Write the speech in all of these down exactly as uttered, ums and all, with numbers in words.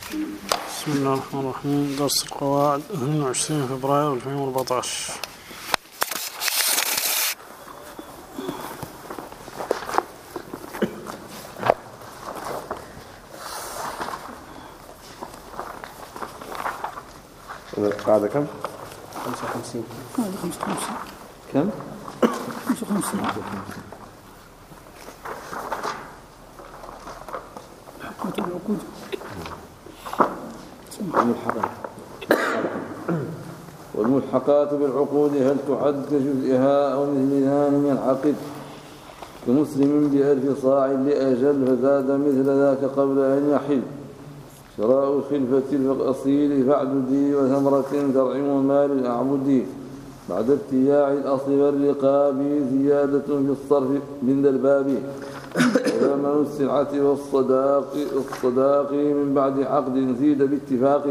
بسم الله الرحمن الرحيم. درس القواعد اثنين وعشرين فبراير ألفين وأربعة عشر. القاعدة كم؟ خمسة وخمسين. قاعدة خمسة وخمسين. كم؟ خمسة وخمسين. حقة العقود. الملحقات. والملحقات بالعقود هل تعد كجزئها أو مثلها من ينعقد كمسلم بألف صاع لأجل فزاد مثل ذاك قبل أن يحل شراء الخلفة الأصيل فاعددي وثمرة زرع ومال الأعبد بعد ابتياع الأصل والرقاب زيادة في الصرف من ذا الباب وثمن السلعة والصداق الصداق من بعد عقد زيد باتفاق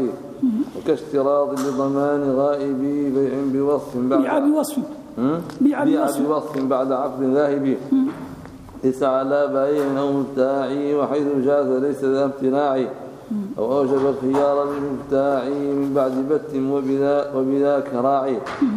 وكاشتراط لضمان غائب بيع بوصف بعد بيع بوصف بيع بوصف بعد عقد ذاهب ليس على بائع أو مبتاع وحيث جاز ليس ذا امتناع أو أوجب الخيار للمبتاع من بعد بت وبذا وبذاك راعي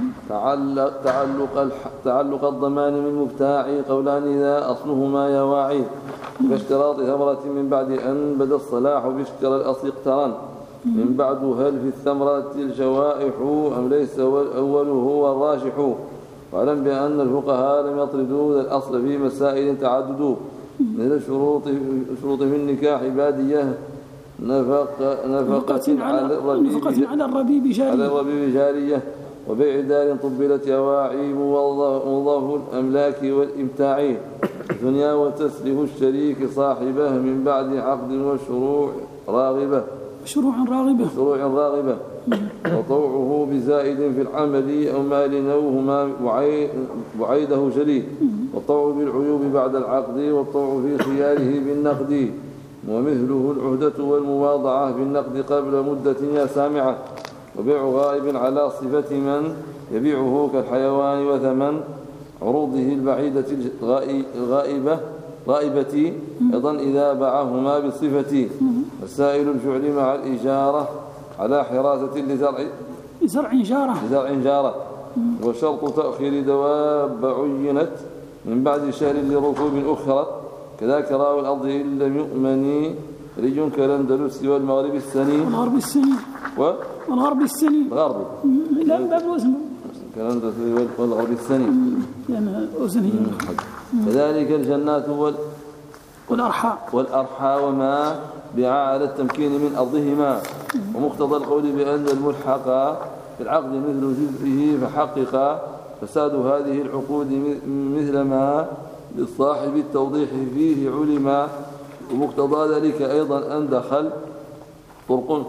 تعلق تعلق تعلق الضمان من المبتاع قولان إذا أصلهما يواعي كاشتراط ثمرة من بعد أن بدا الصلاح باشترى الأصل اقترن من بعد هل في الثمرة الجوائح أم ليس والأول هو الراجح واعلم بأن الفقهاء لم يطردوا الأصل في مسائل تعددوا من الشروط شروط في النكاح بادية نفقة نفقة على الربيب نفقة على الربيب جارية على الربيب جارية وبيع دار طبلت أواعي موظف الأملاك والإمتاع دنيا وتسلف الشريك صاحبه من بعد عقد وشروع راغبة شروع راغبة شروع راغبة وطوعه بزائد في العمل أو مال نوهما بعيده جلي والطوع بالعيوب بعد العقد والطوع في خياره بالنقد ومثله العهدة والمواضعة بالنقد قبل مدة يا سامعة وبيع غائب على صفة من يبيعه كالحيوان وثمن عروضه البعيدة الغائبة غائبة أيضا إذا باعهما بصفة وسائل الفعل مع الإجارة على حراسة لزرع زرع جارة لزرع جارة وشرط تأخير دواب عينت من بعد شهر لركوب أخرت كذاك راوي الأرض إن لم يؤمن رج كالأندلس والمغرب السني والغرب السني و والغرب السني الغرب لا من باب الوزن كالأندلس والغرب السني يعني وزن هي كذلك الجنات وال والأرحاء والأرحاء وما باع على التمكين من أرضهما ومقتضى القول بأن الملحق في العقد مثل جزئه فحقق فساد هذه العقود مثل ما للصاحب التوضيح فيه علما ومقتضى ذلك أيضا أن دخل طرق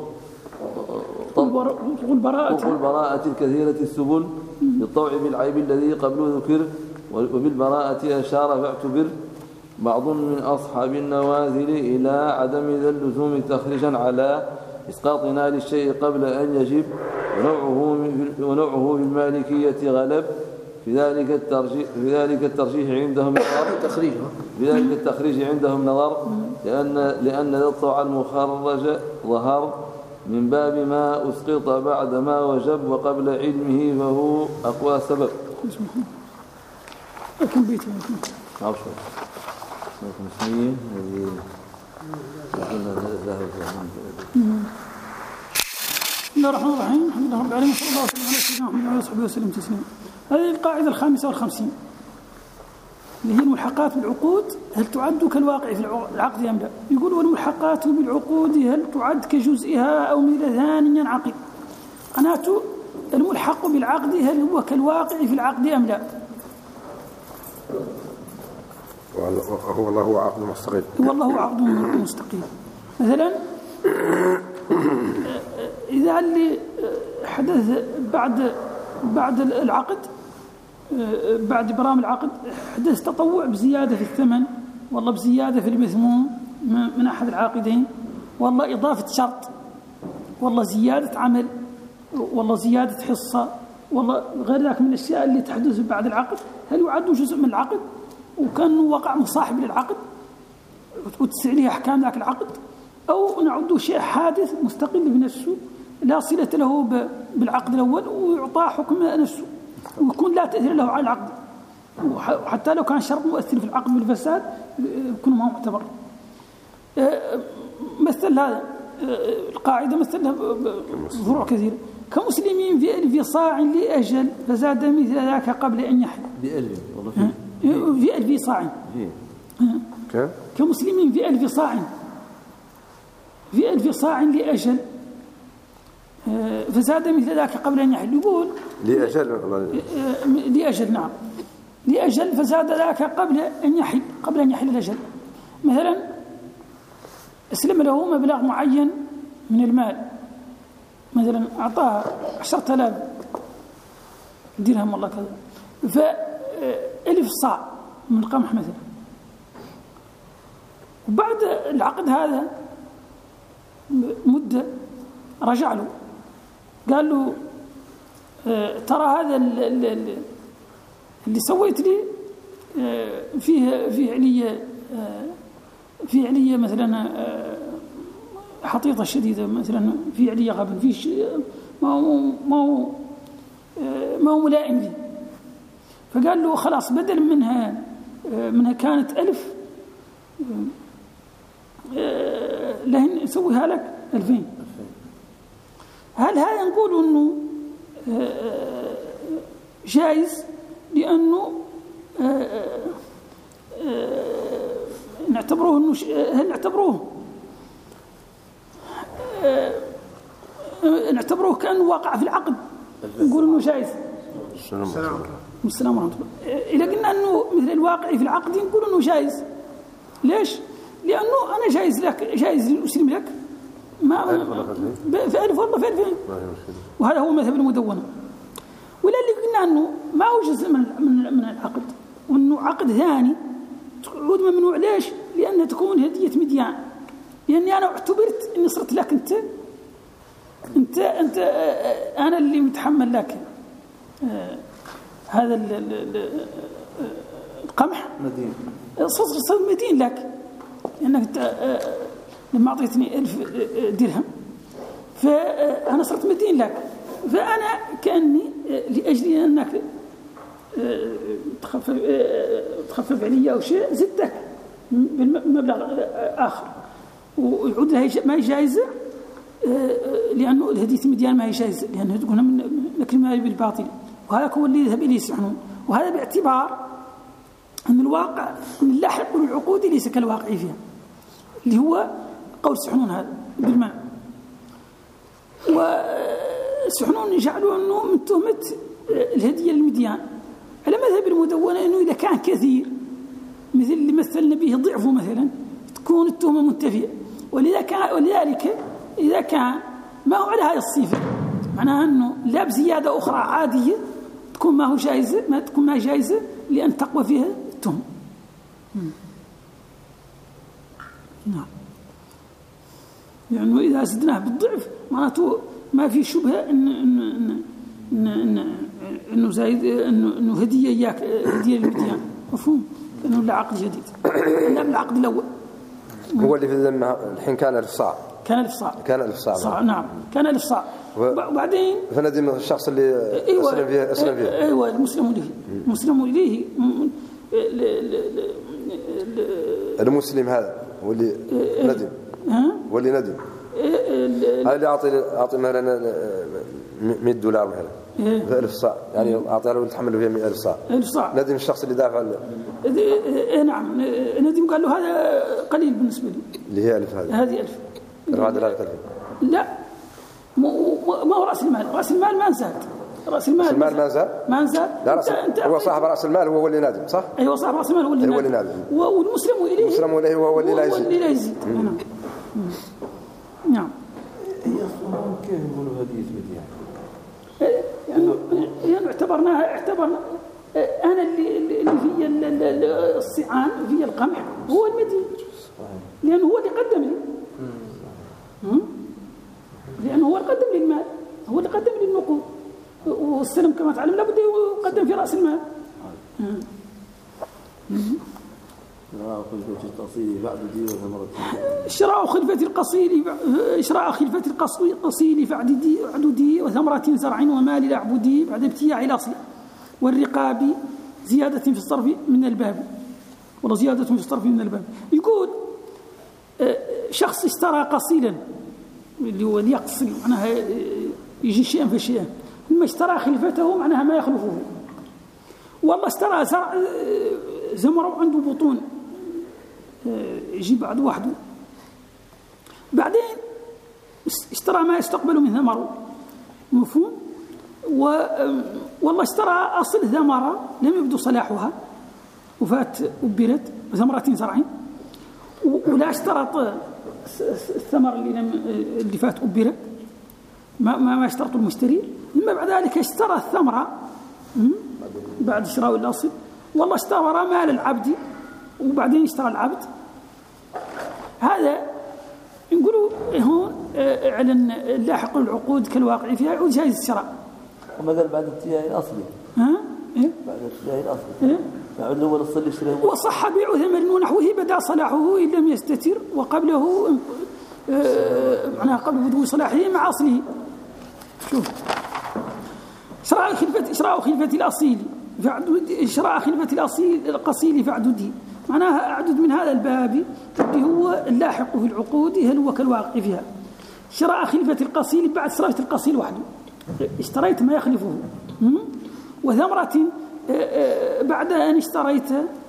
طرق البراءة طرق البراءة الكثيرة السبل للطوع بالعيب الذي قبل ذكر وبالبراءة أشار فاعتبر بعض من أصحاب النوازل إلى عدم ذا اللزوم تخرجا على إسقاط نال الشيء قبل أن يجب ونوعه ونوعه في المالكية غلب في ذلك الترجيح في ذلك الترجيح عندهم نظر تخريج في ذلك التخريج عندهم نظر لأن لأن ذا الطوع المخرج ظهر من باب ما أسقط بعد ما وجب وقبل علمه فهو أقوى سبب. لكن بيته عشرة خمسمية هذه ذهب بسم الله الرحمن الرحيم الحمد لله رب العالمين صلى الله وسلم على سيدنا محمد وعلى اله وسلم تسليما. هذه القاعدة الخامسة والخمسين اللي هي الملحقات بالعقود هل تعد كالواقع في العقد أم لا؟ يقول والملحقات بالعقود هل تعد كجزئها أو مثل ثاني ينعقد. معناته الملحق بالعقد هل هو كالواقع في العقد أم لا؟ هو الله هو عقد مستقل هو الله عقد مستقيم. مثلا إذا اللي حدث بعد بعد العقد بعد برام العقد حدث تطوع بزيادة في الثمن والله بزيادة في المثمون من أحد العاقدين والله إضافة شرط والله زيادة عمل والله زيادة حصة والله غير ذلك من الأشياء اللي تحدث بعد العقد هل يعد جزء من العقد وكان وقع مصاحب للعقد وتسع ليه أحكام ذاك العقد أو نعد شيء حادث مستقل بنفسه لا صلة له بالعقد الأول ويعطى حكم نفسه ويكون لا تأثير له على العقد، وحتى لو كان شرط مؤثر في العقد بالفساد يكون ما هو معتبر. مثل هذا القاعدة مثلها فروع كثيرة. كمسلمين في ألف صاع لأجل فزاد مثل ذاك قبل أن يحل. بألف والله في في ألف صاع. كيف؟ كمسلمين في ألف صاع في ألف صاع لأجل فزاد مثل ذاك قبل أن يحل. يقول لأجل لأجل نعم لأجل فزاد ذاك قبل أن يحل قبل أن يحل الأجل. مثلا أسلم له مبلغ معين من المال، مثلا أعطاه عشرة آلاف درهم والله كذا، فألف صاع من القمح مثلا، وبعد العقد هذا مدة رجع له قال له ترى هذا اللي سويت لي فيه فيه علية فيه علية مثلا حطيطة شديدة، مثلا فيه علية غبن، فيه ما هو ما هو ما هو ملائم لي. فقال له خلاص بدل منها منها كانت ألف لهن سويها لك ألفين. هل هذا نقول إنه جائز؟ لأنه نعتبروه إنه هل نعتبروه نعتبروه كأنه واقع في العقد نقول إنه جائز. السلام السلام ورحمة الله. إذا قلنا إنه مثل الواقع في العقد نقول إنه جائز. ليش؟ لأنه أنا جائز لك جائز أسلم لك ما في ألف والله في ألفين، وهذا هو مذهب المدونة. ولا اللي قلنا أنه ما هو جزء من من من العقد، وأنه عقد ثاني تعود ممنوع. ليش؟ لأنها تكون هدية مديان، لأني أنا اعتبرت أني صرت لك أنت أنت أنت أنا اللي متحمل لك هذا القمح مدين، صرت مدين لك لأنك لما أعطيتني ألف درهم فأنا صرت مدين لك، فأنا كأني لأجل أنك تخفف تخفف علي أو شيء زدتك بمبلغ آخر ويعود لها ما هي جائزة، لأنه الهدية المديان ما هي جائزة لأنه تكون من أكل المال بالباطل، وهذا هو اللي يذهب إليه سحنون. وهذا باعتبار أن الواقع أن اللاحق للعقود ليس كالواقع فيها، اللي هو قول سحنون هذا بالمعنى. وسحنون يجعلوا أنه من تهمة الهدية للمديان على مذهب المدونة، أنه إذا كان كثير مثل اللي مثلنا به ضعفه مثلا تكون التهمة منتفية. ولذلك إذا كان ما هو على هذه الصفة معناها أنه لا بزيادة أخرى عادية تكون ما هو جائزة ما تكون ما جائزة لأن تقوى فيها التهمة. نعم، يعني إذا زدناه بالضعف معناته ما في شبهة إن إن إن إن إنه زايد إنه إنه هدية إياك هدية للمديان، مفهوم؟ إنه لا عقد جديد لا بالعقد الأول. هو اللي في الحين كان ألف صاع كان ألف صاع كان ألف صاع, صاع نعم كان ألف صاع وبعدين فندم الشخص اللي أيوة أسلم فيه أسلم فيه أيوة المسلم إليه المسلم إليه المسلم هذا واللي ندم واللي ندم هذا اللي أعطي أعطي مثلا مئة دولار مثلا في ألف صاع، يعني أعطي له يتحمل فيها مئة ألف صاع ألف صاع ندم الشخص اللي دافع إيه نعم ندم قال له هذا قليل بالنسبة لي اللي هي ألف هذه هذه ألف هذا لا قليل لا ما هو رأس المال رأس المال ما نزاد رأس المال رأس المال ما نزاد ما نزاد لا رأس هو صاحب رأس المال هو اللي نادم صح؟ أيوة صاحب رأس المال هو اللي نادم, نادم. والمسلم إليه المسلم إليه هو اللي لا يزيد اللي لا يزيد نعم نعم. كيف يقولوا هدية مديان؟ يعني يعني اعتبرناها اعتبرنا أنا اللي اللي في الصيعان في القمح هو المدين لأنه هو اللي قدم لي لأنه هو اللي قدم لي المال هو اللي قدم لي النقود والسلم كما تعلم لابد يقدم في رأس المال. خلفة القصير بعد دي وثمرة شراء خلفة القصير شراء خلفة القصير بعد دي بعد دي وثمرة زرع ومال العبودي بعد ابتياع الأصل والرقاب زيادة في الصرف من الباب ولا زيادة في الصرف من الباب. يقول شخص اشترى قصيلا اللي هو يقصي معناها يجي شيئا فشيئا، ثم اشترى خلفته معناها ما يخلفه. والله اشترى زرع زمر وعنده بطون يجي بعد وحده، بعدين اشترى ما يستقبل من ثمره، مفهوم؟ والله اشترى أصل ثمرة لم يبدو صلاحها وفات أبرت ثمرة زرع، ولا اشترط الثمر اللي لم اللي فات أبرت ما ما اشترط المشتري. ثم بعد ذلك اشترى الثمرة بعد شراء الأصل، والله اشترى مال العبد وبعدين اشترى العبد. هذا نقولوا هون اعلن لاحق العقود كالواقع فيها يعود جائز الشراء. ومثلا بعد ابتياء الأصلي ها إيه؟ بعد ابتياء الأصلي إيه؟ بعد الأول الصل يشتري وصح بيع ثمن ونحوه بدا صلاحه إن لم يستتر وقبله آه معناها قبل بدو صلاحه مع أصله. شوف شراء خلفة شراء خلفة الأصيل شراء خلفة الأصيل القصيل فعددي معناها أعدد من هذا الباب اللي هو اللاحق في العقود هل هو كالواقع فيها. شراء خلفة القصيل بعد شراء القصيل وحده اشتريت ما يخلفه، وثمرة بعد أن اشتريت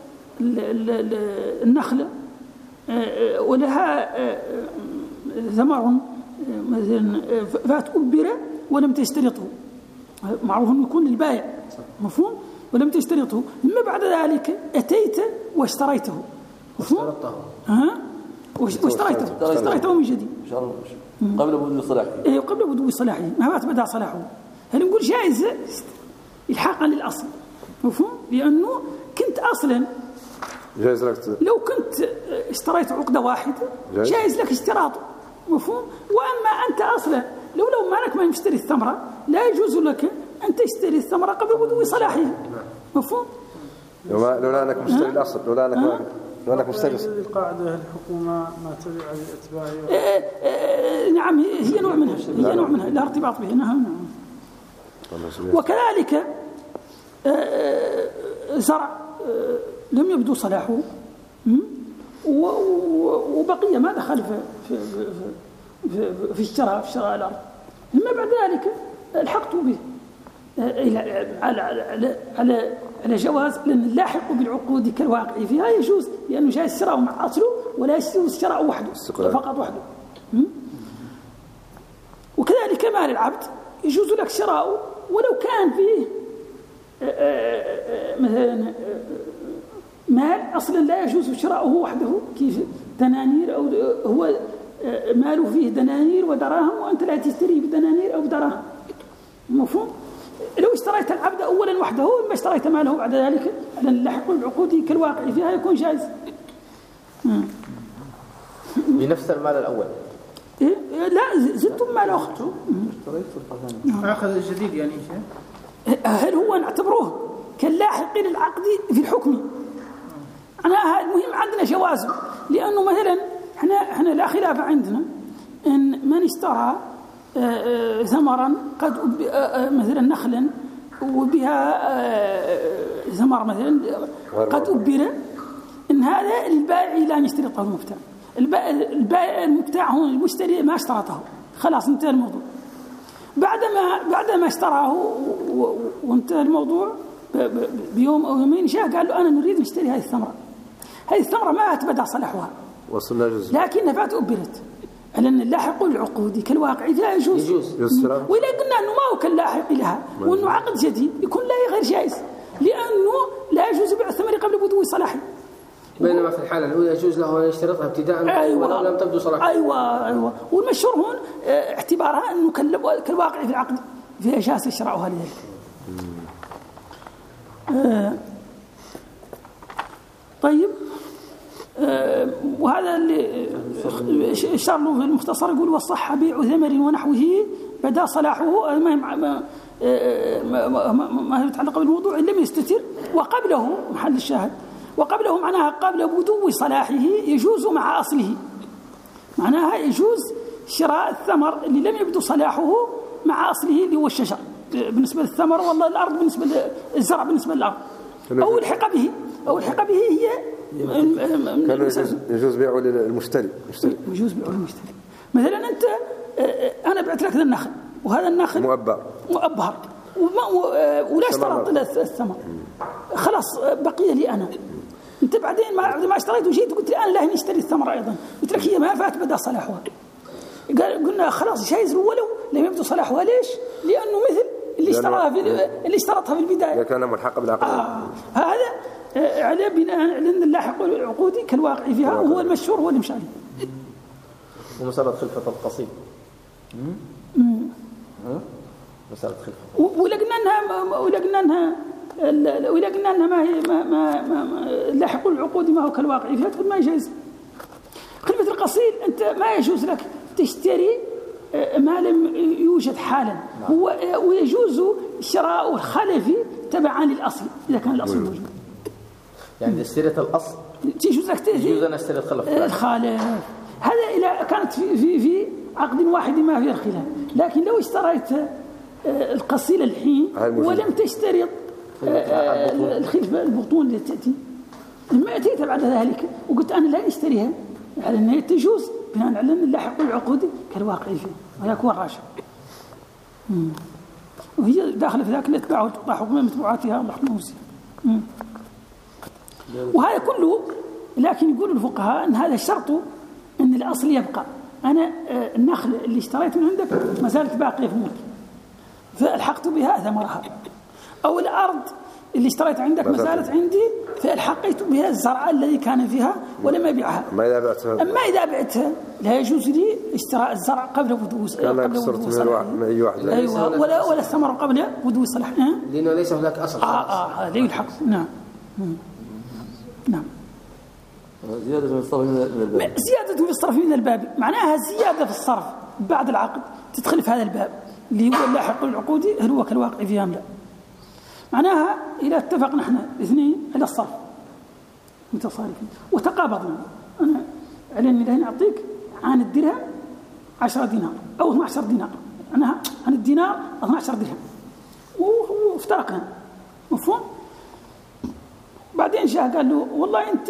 النخلة ولها ثمر مثلا فات أبرة ولم تشترطه، معروف أنه يكون للبائع، مفهوم؟ ولم تشترطه، ثم بعد ذلك أتيت واشتريته، مفهوم؟ ها؟ واشتريته اشتريته من جديد قبل بدو صلاحه. إيه قبل بدو صلاحه ما فات بدا صلاحه. هل نقول جائز الحاقا للأصل، مفهوم؟ لأنه كنت أصلا جائز لك لو كنت اشتريت عقدة واحدة جائز, جائز لك اشتراطه، مفهوم؟ وأما أنت أصلا لو لو مالك ما يشتري الثمرة لا يجوز لك أن تشتري الثمرة قبل بدو صلاحها، مفهوم؟ لولا لولا أنك مشتري الأصل لولا أنك لولا أنك مشتري القاعدة الحكومة ما تبع لأتباعها. نعم هي نوع منها هي نوع منها لا ارتباط بها. نعم. وكذلك زرع لم يبدو صلاحه وبقي ما دخل في في في, في الشراء في شراء الأرض، ثم بعد ذلك الحقت به على على على على جواز، لأن اللاحق بالعقود كالواقع فيها يجوز لأنه جاء الشراء مع أصله ولا يجوز الشراء وحده فقط وحده. وكذلك مال العبد يجوز لك شراؤه ولو كان فيه مثلا مال أصلا لا يجوز شراؤه وحده كيف دنانير، أو هو ماله فيه دنانير ودراهم وأنت لا تشتري بدنانير أو بدراهم، مفهوم؟ لو اشتريت العبد أولا وحده ما اشتريت ماله بعد ذلك على اللحق العقودي كالواقع فيها يكون جائز بنفس المال الأول. إيه؟ لا زدتم مال أخته أخذ الجديد يعني شيء. هل هو نعتبروه كاللاحق للعقد في الحكم؟ أنا المهم عندنا جوازه، لأنه مثلا احنا احنا لا خلاف عندنا ان من اشترى ثمرا قد مثلا نخلا وبها ثمر مثلا قد أبر، ان هذا البائع لا يشترطه المبتاع. البائع المبتاع هون المشتري ما اشترطه، خلاص انتهى الموضوع. بعدما بعدما اشتراه وانتهى الموضوع بيوم او يومين جاء قال له انا نريد نشتري هذه الثمره. هذه الثمره ما تبدا صلاحها لكنها فات أبرت، لأن اللاحق العقود كالواقع لا يجوز, يجوز. وإذا قلنا أنه ما هو كاللاحق لها وأنه عقد جديد يكون لا غير جائز، لأنه لا يجوز بيع الثمر قبل بدو صلاحه. بينما في الحالة الأولى يجوز له أن يشترطها ابتداء أيوة ولو لم تبدو صلاحها. أيوة أيوة. والمشهور هون اعتبارها أنه كالواقع في العقد فيها جائز شراؤها لذلك. آه طيب آه وهذا اللي اشار له في المختصر، يقول والصح بيع ثمر ونحوه بدا صلاحه ما ما ما, ما, ما يتعلق بالموضوع إن لم يستتر وقبله محل الشاهد وقبله معناها قبل بدو صلاحه يجوز مع أصله، معناها يجوز شراء الثمر اللي لم يبدو صلاحه مع أصله اللي هو الشجر بالنسبة للثمر، والله الأرض بالنسبة للزرع بالنسبة للأرض، أو الحق به أو الحق به هي كان يجوز بيعه للمشتري. يجوز بيعه للمشتري. مثلا أنت أنا بعت لك النخل وهذا النخل مؤبر مؤبر ولا اشترط الثمر، خلاص بقي لي أنا. أنت بعدين ما ما اشتريت وجيت وقلت لي أنا لا نشتري الثمر أيضا، قلت لك هي ما فات بدأ صلاحها، قال قلنا خلاص جايز ولو لم يبدو صلاحها. ليش؟ لأنه مثل اللي اشتراها في اللي اشترطها في البداية كان ملحق بالعقد. آه. هذا على بناء على أن اللاحق العقودي كالواقع فيها، وهو المشهور هو المشاري. ومسألة خلفة القصيد مسألة خلفة ولقنا أنها ولقنا أنها ولقنا أنها ما هي ما ما, ما اللاحق العقودي ما هو كالواقع فيها، تقول ما يجوز. خلفة القصيد أنت ما يجوز لك تشتري ما لم يوجد حالا، هو ويجوز شراء الخلفي تبعا للأصل إذا كان الأصل موجود. يعني اشتريت الأصل يجوز لك يجوز أن أشتري الخلف الخالف. هذا إذا كانت في في في عقد واحد ما فيه الخلاف، لكن لو اشتريت القصيل الحين ولم تشترط الخلفة البطون اللي تأتي، لما أتيت بعد ذلك وقلت أنا لا أشتريها على أنها تجوز بناء على أن اللاحق العقودي كالواقع فيه ويكون الراشد، وهي داخلة في ذاك الاتباع وتقطع حكم متبوعاتها الله حموسي. وهذا كله، لكن يقول الفقهاء أن هذا الشرط أن الأصل يبقى. أنا النخل اللي اشتريت من عندك ما زالت باقية في ملكي فألحقت بها ثمرها، أو الأرض اللي اشتريت عندك ما زالت عندي فألحقت بها الزرع الذي كان فيها ولم أبيعها. أما إذا بعتها أما إذا بعتها لا يجوز لي اشتراء الزرع قبل بدو صلاحه. أيوة، ولا ولا الثمر قبل بدو صلاحه، لأنه ليس هناك أصل. آه آه هذا يلحق. نعم نعم. زيادة في الصرف من الباب. زيادة في الصرف من الباب معناها زيادة في الصرف بعد العقد تدخل في هذا الباب اللي هو اللاحق العقودي، هل هو كالواقع فيها أم لا؟ معناها إذا اتفقنا احنا اثنين على الصرف متصارفين وتقابضنا، أنا على أني لهنا أعطيك عن الدرهم عشرة دينار أو اثنا عشر دينار، أنا عن الدينار اثنا عشر درهم وافترقنا، مفهوم؟ بعدين جاء قال له والله أنت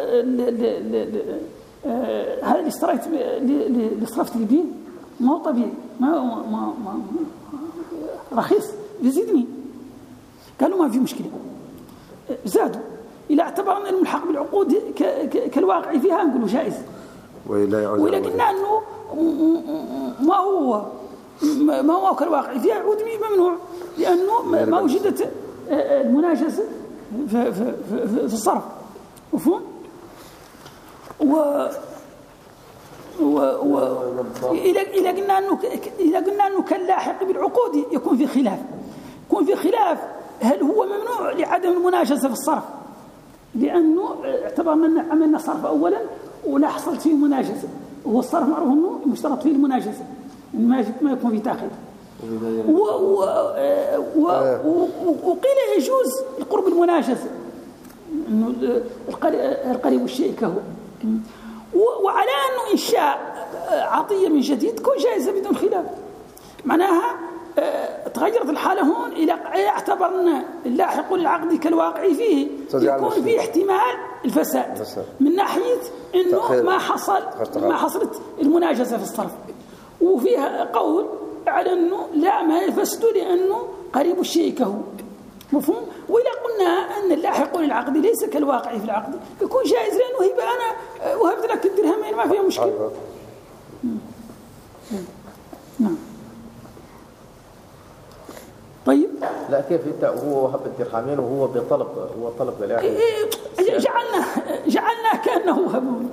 هذا اللي اشتريت اللي صرفت لي به ما هو طبيعي، ما ما ما رخيص يزيدني. قالوا ما في مشكلة، زادوا إلى اعتبرنا الملحق بالعقود كالواقع فيها نقولوا جائز، ولكن أنه ما هو ما هو كالواقع فيها عود ممنوع، لأنه ما وجدت المناجزة في, في, في, في الصرف، مفهوم؟ و و و إذا إذا قلنا أنه إذا قلنا أنه كاللاحق بالعقود يكون في خلاف، يكون في خلاف هل هو ممنوع لعدم المناجزة في الصرف، لأنه اعتبرنا أن عملنا صرف أولا ولا حصلت فيه مناجزة، وهو الصرف معروف أنه مشترط فيه المناجزة ما يكون فيه تأخير. وقيل يجوز القرب المناجزة، إنه القريب والشيء كهو، وعلى أنه إنشاء عطية من جديد تكون جائزة بدون خلاف. معناها تغيرت الحالة هون إلى اعتبرنا اللاحق للعقد كالواقع فيه يكون فيه احتمال الفساد من ناحية إنه ما حصل ما حصلت المناجزة في الصرف، وفيها قول على أنه لا ما يفسد لأنه قريب الشيء كهو، مفهوم؟ وإذا قلنا أن اللاحق للعقد ليس كالواقع في العقد يكون جائز، لأنه هبة أنا وهبت لك الدرهمين ما فيها مشكلة. نعم. طيب لا كيف انت هو وهب الدرهمين وهو بطلب هو طلب للاحق جعلنا جعلنا كانه وهب،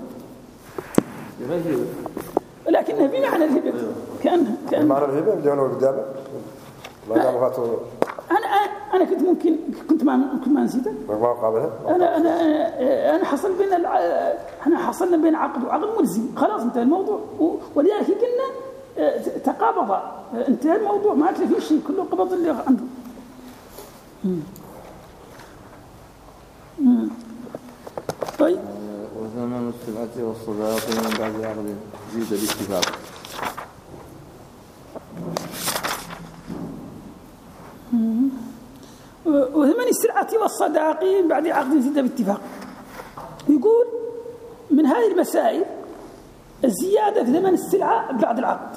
لكنه بمعنى الهبه كانه كانه معنى الهبه اللي هو قدامه ما دام فاتوا. انا انا كنت ممكن كنت ما كنت ما نسيته ما قابلها. انا انا انا حصل بين الع... احنا حصلنا بين عقد وعقد ملزم، خلاص انتهى الموضوع، ولذلك قلنا تقابض انتهى الموضوع ما عاد فيه شيء، كله قبض اللي عنده. المتعة والصداق من بعد عقد زيد باتفاق. وثمن السلعة والصداق من بعد عقد زيد باتفاق. يقول من هذه المسائل الزيادة في ثمن السلعة بعد العقد،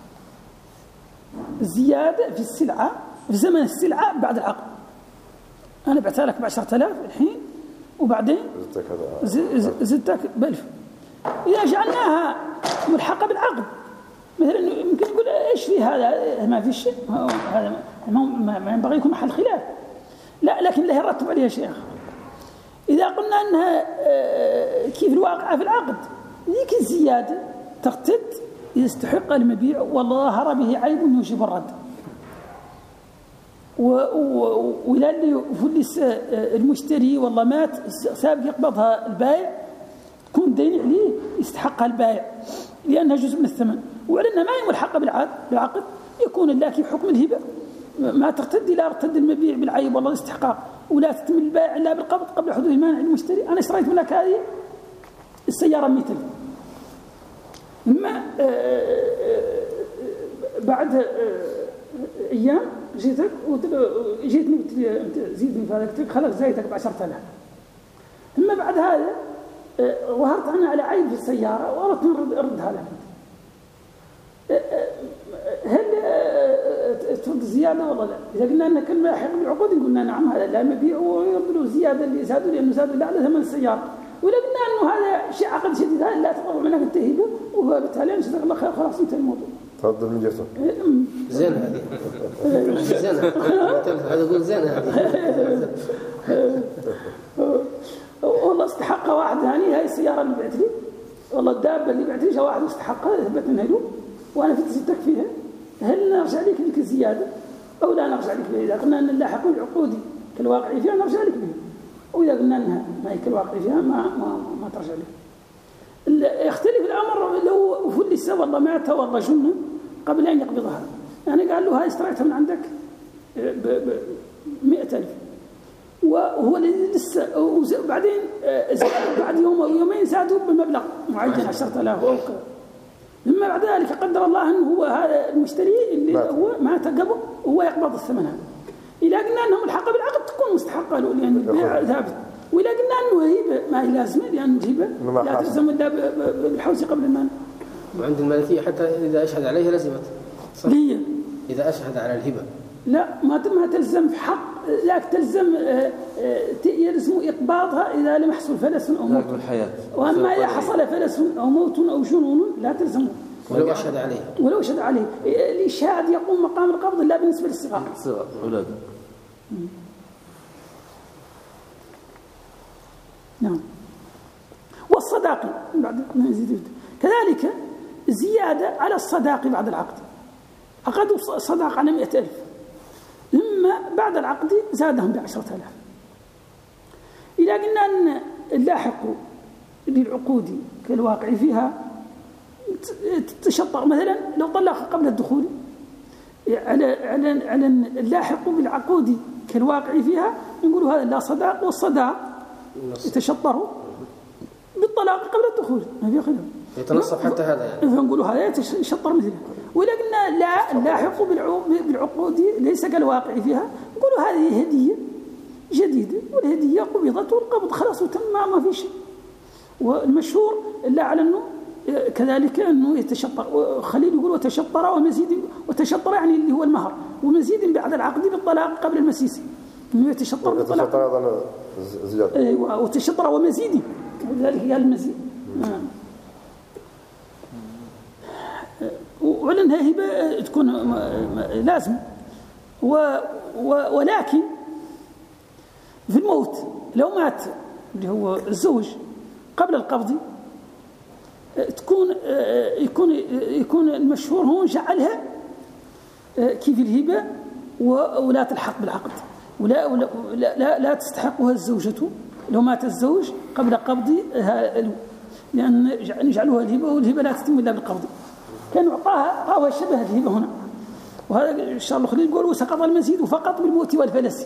الزيادة في السلعة في زمن السلعة بعد العقد. أنا بعتها لك بعشرة آلاف الحين وبعدين زدتك بألف. إذا جعلناها ملحقة بالعقد مثلا يمكن يقول إيش في هذا، ما في شيء، هذا ما ينبغي يكون محل خلاف. لا، لكن له يرتب عليها شيء آخر. إذا قلنا أنها كيف الواقع في العقد، ذيك الزيادة ترتد إذا استحق المبيع وظهر به عيب يوجب الرد، وإلى اللي فلس المشتري والله مات سابق يقبضها البائع تكون دين عليه يستحقها البائع لأنها جزء من الثمن. وعلنا ما هي ملحقة بالعقد يكون اللاكي حكم الهبة، ما ترتد إلى ارتد المبيع بالعيب والله الاستحقاق، ولا تتم البائع إلا بالقبض قبل حدوث مانع المشتري. أنا اشتريت منك هذه السيارة مئة إما بعد أيام جيتك وجيتني زيدني فهذا خلق زايدك بعشرة آلاف، ثم بعد هذا ظهرت أنا على عيب في السيارة وأردت أن أردها لك، هل ترد زيادة ولا لا؟ إذا قلنا أن كلمة لاحق بالعقود قلنا نعم هذا لا مبيع ويرد زيادة اللي زادوا لأنه زادوا لا على ثمن السيارة. ولا قلنا أنه هذا شيء عقد شديد هذا لا تطلب منك التهيبة وبالتالي نشتغل الله خير خلاص انتهى الموضوع. تفضل من جهته. زين هذه. زين. هذا يقول زين هذه. والله استحق واحد ثاني هاي السيارة اللي بعت لي، والله الدابة اللي بعت لي جاء واحد استحقها ثبت انها له وانا في زدتك فيها، هل نرجع لك بك الزيادة او لا نرجع لك بها؟ إذا قلنا ان اللاحق العقودي كالواقع فيها نرجع لك بها، وإذا قلنا أنها ما هي كالواقع فيها ما ما ما ترجع له. يختلف الأمر لو فلس والله مات والله جنة قبل أن يقبضها، يعني قال له هاي اشتريتها من عندك ب مئة ألف وهو لسه، وبعدين بعد يوم أو يومين زادوا بمبلغ معين عشرة آلاف أو كذا، ثم بعد ذلك قدر الله أنه هو هذا المشتري اللي مات. هو مات قبل وهو يقبض الثمن هذا. إذا قلنا أنه ملحقة بالعقد تكون مستحقة له لأن البيع ثابت، وإذا قلنا أنه هيبة ما هي لازمة لأن الهبة لا تلزم إلا بالحوز قبل المانع. وعند المالكية حتى إذا أشهد عليها لزمت. هي إذا أشهد على الهبة لا ما ما تلزم في حق، لا تلزم يلزم إقباضها إذا لم يحصل فلس أو موت، وأما إذا حصل فلس أو موت أو جنون لا تلزمه ولو أشهد عليه ولو أشهد عليه. الإشهاد يقوم مقام القبض لا بالنسبة للصغار. صغار أولاده. نعم. والصداقي بعد ما يزيد كذلك زيادة على الصداقي بعد العقد، عقدوا صداق على مئة ألف ثم بعد العقد زادهم بعشرة آلاف. إذا قلنا أن اللاحق للعقود كالواقع فيها تشطر، مثلا لو طلق قبل الدخول على على على اللاحق بالعقود كالواقع فيها نقول هذا لا صداق، والصداق يتشطر بالطلاق قبل الدخول ما في خلاف يتنصف حتى هذا يعني فنقول هذا يتشطر مثله. ولا قلنا لا اللاحق بالعقود ليس كالواقع فيها نقول هذه هدية جديدة والهدية قبضت والقبض خلاص وتم ما في شيء. والمشهور إلا على أنه كذلك أنه يتشطر، خليل يقول وتشطر ومزيد، وتشطر يعني اللي هو المهر ومزيد بعد العقد بالطلاق قبل المسيس انه يتشطر بالطلاق. يتشطر ايضا زياده ايوه وتشطر ومزيد ذلك قال المزيد. آه. ولأنها هبه تكون لازم و ولكن في الموت لو مات اللي هو الزوج قبل القبض تكون يكون يكون المشهور هون جعلها كيف الهبه ولا تلحق بالعقد ولا ولا لا, لا تستحقها الزوجة لو مات الزوج قبل قبضها، لأن نجعلها الهبة والهبة لا تتم إلا بالقبض. كان أعطاها راوها شبه الهبة هنا، وهذا إن شاء الله خليل يقول وسقط المزيد فقط بالموت والفلس.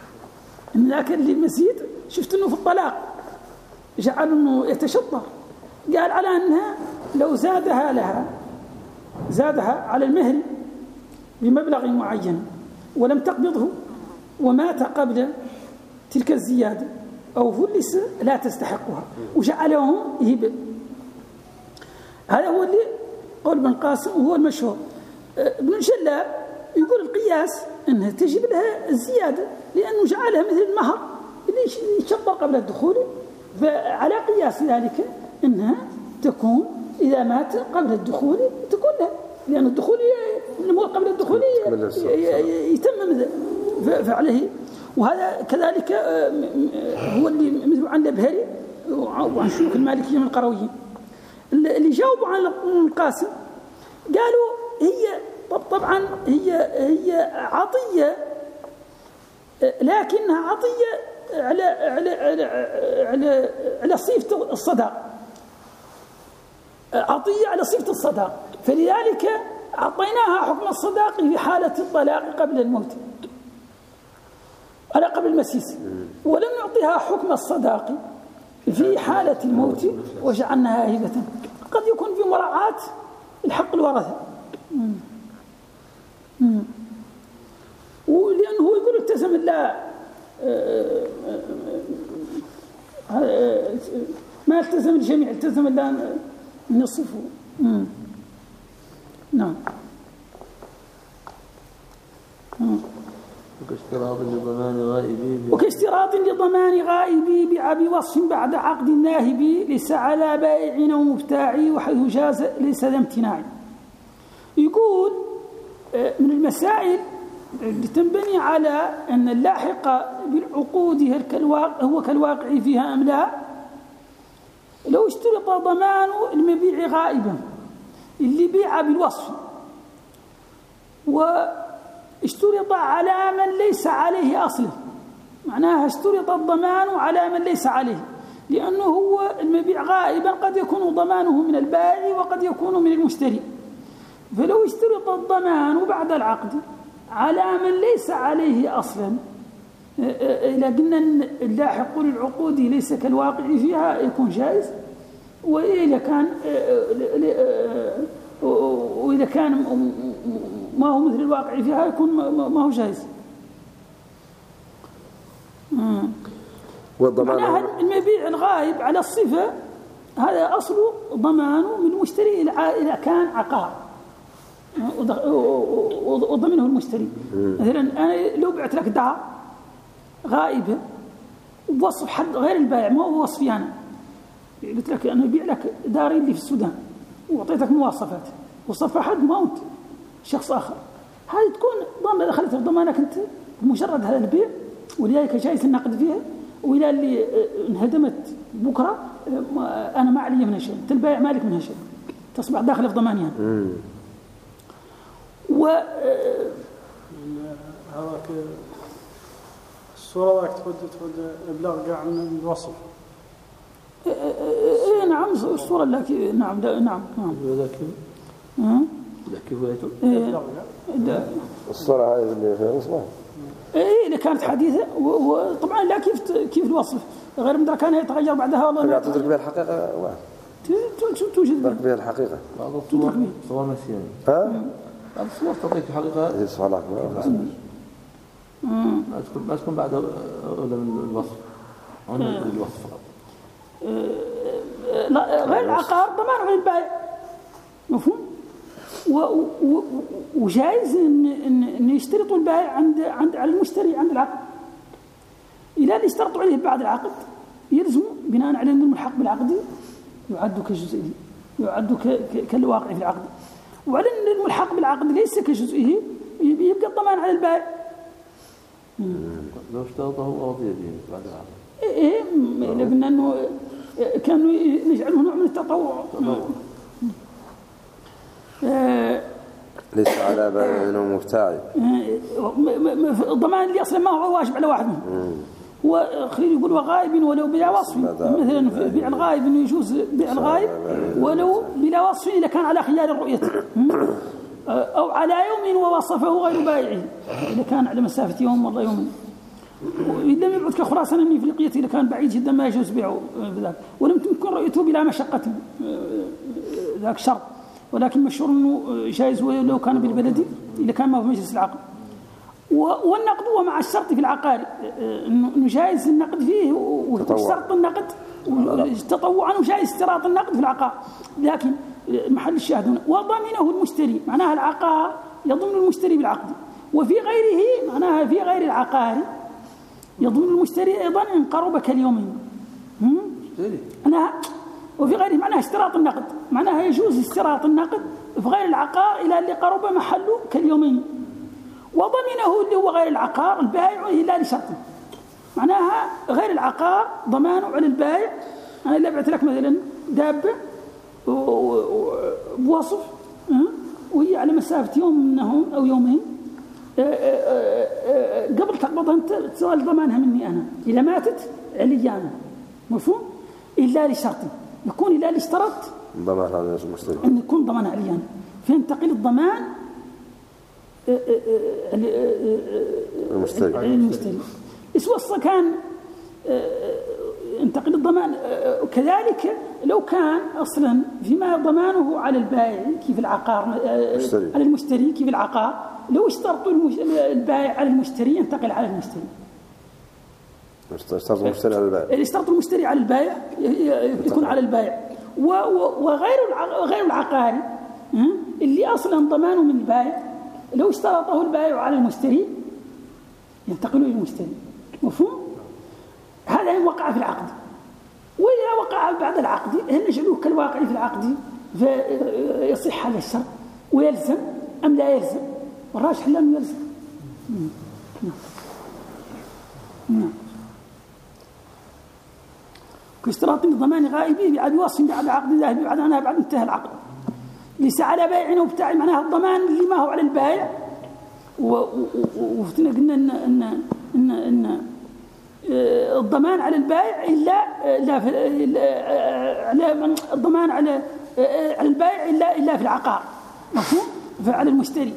لكن المزيد شفت أنه في الطلاق جعلوا أنه يتشطر قال على أنها لو زادها لها زادها على المهر بمبلغ معين ولم تقبضه ومات قبل تلك الزيادة أو فلس لا تستحقها وجعلهم هبة. هذا هو اللي قول ابن القاسم وهو المشهور. ابن الجلاب يقول القياس أنها تجب لها الزيادة لأنه جعلها مثل المهر اللي يشبر قبل الدخول، فعلى قياس ذلك أنها تكون إذا مات قبل الدخول تكون له، لأن الدخول قبل الدخول يتمم فعله. وهذا كذلك هو اللي مثل عن الأبهري وعن شيوخ المالكية من القرويين اللي جاوبوا عن القاسم قالوا هي طبعا هي هي عطية لكنها عطية على على على على, على صفة الصداق، عطية على صفة الصداق، فلذلك أعطيناها حكم الصداق في حالة الطلاق قبل الموت على قبل المسيس، ولم نعطيها حكم الصداق في حالة الموت وجعلناها هبة. قد يكون في مراعاة الحق الورثة، ولأنه يقول التزم الله ما التزم الجميع، التزم الله نصفه. نعم. وكاشتراط لضمان غائبي وكاشتراط لضمان غائبي بوصف بعد عقد الناهب ليس على بائع أو مبتاع وحيث جاز ليس ذا امتناع. يقول من المسائل اللي تنبني على أن اللاحق بالعقود هو كالواقع فيها أم لا، لو اشترط ضمان المبيع غائبا اللي بيع بالوصف واشترط على من ليس عليه أصلا، معناها اشترط الضمان على من ليس عليه، لأنه هو المبيع غائبا قد يكون ضمانه من البائع وقد يكون من المشتري، فلو اشترط الضمان بعد العقد على من ليس عليه أصلا، إذا قلنا اللاحق للعقود ليس كالواقع فيها يكون جائز، وإذا كان وإذا كان ما هو مثل الواقع فيها يكون ما هو جائز. معناها المبيع الغائب على الصفة هذا أصله ضمانه من المشتري إذا كان عقار وضمنه المشتري. مثلا أنا لو بعت لك دار غائبة ووصف حد غير البائع ما هو وصفي أنا، قلت لك أنا أبيع لك داري اللي في السودان وأعطيتك مواصفات وصفها حد ما أنت شخص آخر، هذه تكون ضمن دخلت في ضمانك أنت بمجرد هذا البيع، ولذلك جائز النقد فيها. وإلى اللي انهدمت بكرة أنا ما علي منها شيء، أنت البائع مالك منها شيء، تصبح داخل في ضمانها. و هذا الصورة ذاك تفضل تفضل إبلاغ قاع من الوصف. إيه نعم الصورة لكن نعم نعم نعم. كيف هو الصورة هذه اللي فيها وصفها؟ إيه اللي كانت حديثة وطبعا لا كيف كيف الوصف غير مدرك كان يتغير بعدها والله. لا تدرك بها الحقيقة واحد. توجد تدرك بها الحقيقة. بعض الصور صور مسيان. ها؟ بعض الصور تعطيك الحقيقة. إيه صلاة. ما تكون ما تكون بعد ولا من الوصف. أنا الوصف فقط. لا غير العقار ضمان على البائع مفهوم. وجائز ان ان يشترطوا البائع عند عند على المشتري عند العقد، اذا اشترطوا عليه بعد العقد يلزم بناء على ان الملحق بالعقد يعد كجزئه يعد كالواقع في العقد، وعلى ان الملحق بالعقد ليس كجزئه يبقى الضمان على البائع. لو اشترطه رضي به بعد العقد. ايه قلنا انه كانوا نجعله نوع من التطوع. آه ليس على بائع ومبتاع. الضمان اللي اصلا ما هو واجب على واحد منهم. وخليل يقول وغائب ولو بلا وصف، مثلا بيع الغائب انه يجوز بيع الغائب ولو بلا وصف اذا كان على خيار الرؤيه او على يوم ووصفه غير بائعه، اذا كان على مسافه يوم ولا يوم. لم يبعد كخراسان الإفريقية إذا كان بعيد جدا ما يجوز بيعه بذلك، ولم تكن رؤيته بلا مشقة ذاك شرط، ولكن مشهور أنه جائز لو كان بالبلد إذا كان ما في مجلس العقد. والنقد هو مع الشرط في العقار أنه جائز النقد فيه وشرط النقد تطوعا وجائز اشتراط النقد في العقار، لكن محل الشاهد هنا وضمنه المشتري معناها العقار يضمن المشتري بالعقد، وفي غيره معناها في غير العقار يضمن المشتري أيضا إن قرب كاليومين. أنا وفي غيره معناها اشتراط النقد معناها يجوز اشتراط النقد في غير العقار إلى اللي قرب محله كاليومين، وضمنه اللي هو غير العقار البائع إلا لشرط معناها غير العقار ضمانه على البائع. أنا اللي بعت لك مثلا دابة بوصف وهي على مسافة يوم منهم أو يومين قبل تقبضها أنت تسأل ضمانها مني أنا إذا ماتت علي أنا، مفهوم؟ إلا لشرط يكون إلا لاشترط ضمان على المشتري أن يكون ضمان علي أنا، فينتقل الضمان المشتري المشتري اسوى كان انتقل الضمان. كذلك لو كان أصلا فيما ضمانه على البائع كيف العقار مشتري. على المشتري كيف العقار لو اشترطوا البائع على المشتري ينتقل على المشتري. اشترط المشتري على البائع اشترط المشتري على البائع يكون على البائع. وغير غير العقاري اللي أصلا ضمانه من البائع لو اشترطه البائع على المشتري ينتقل إلى المشتري، مفهوم؟ هذا إن وقع في العقد. وإذا وقع بعد العقد هل نجعله كالواقع في العقد فيصح هذا الشرط ويلزم أم لا يلزم؟ والراجح لا يلزم. نعم. كاشتراط الضمان غائبي بعد وصف بعد عقد ذاهب بعد أنا بعد انتهى العقد ليس على بائع وبتاع معناها الضمان اللي ما هو على البائع. وفتنا قلنا إن إن إن, إن الضمان على البائع إلا لا على الضمان على على البائع إلا إلا في العقار، مفهوم؟ فعلى المشتري.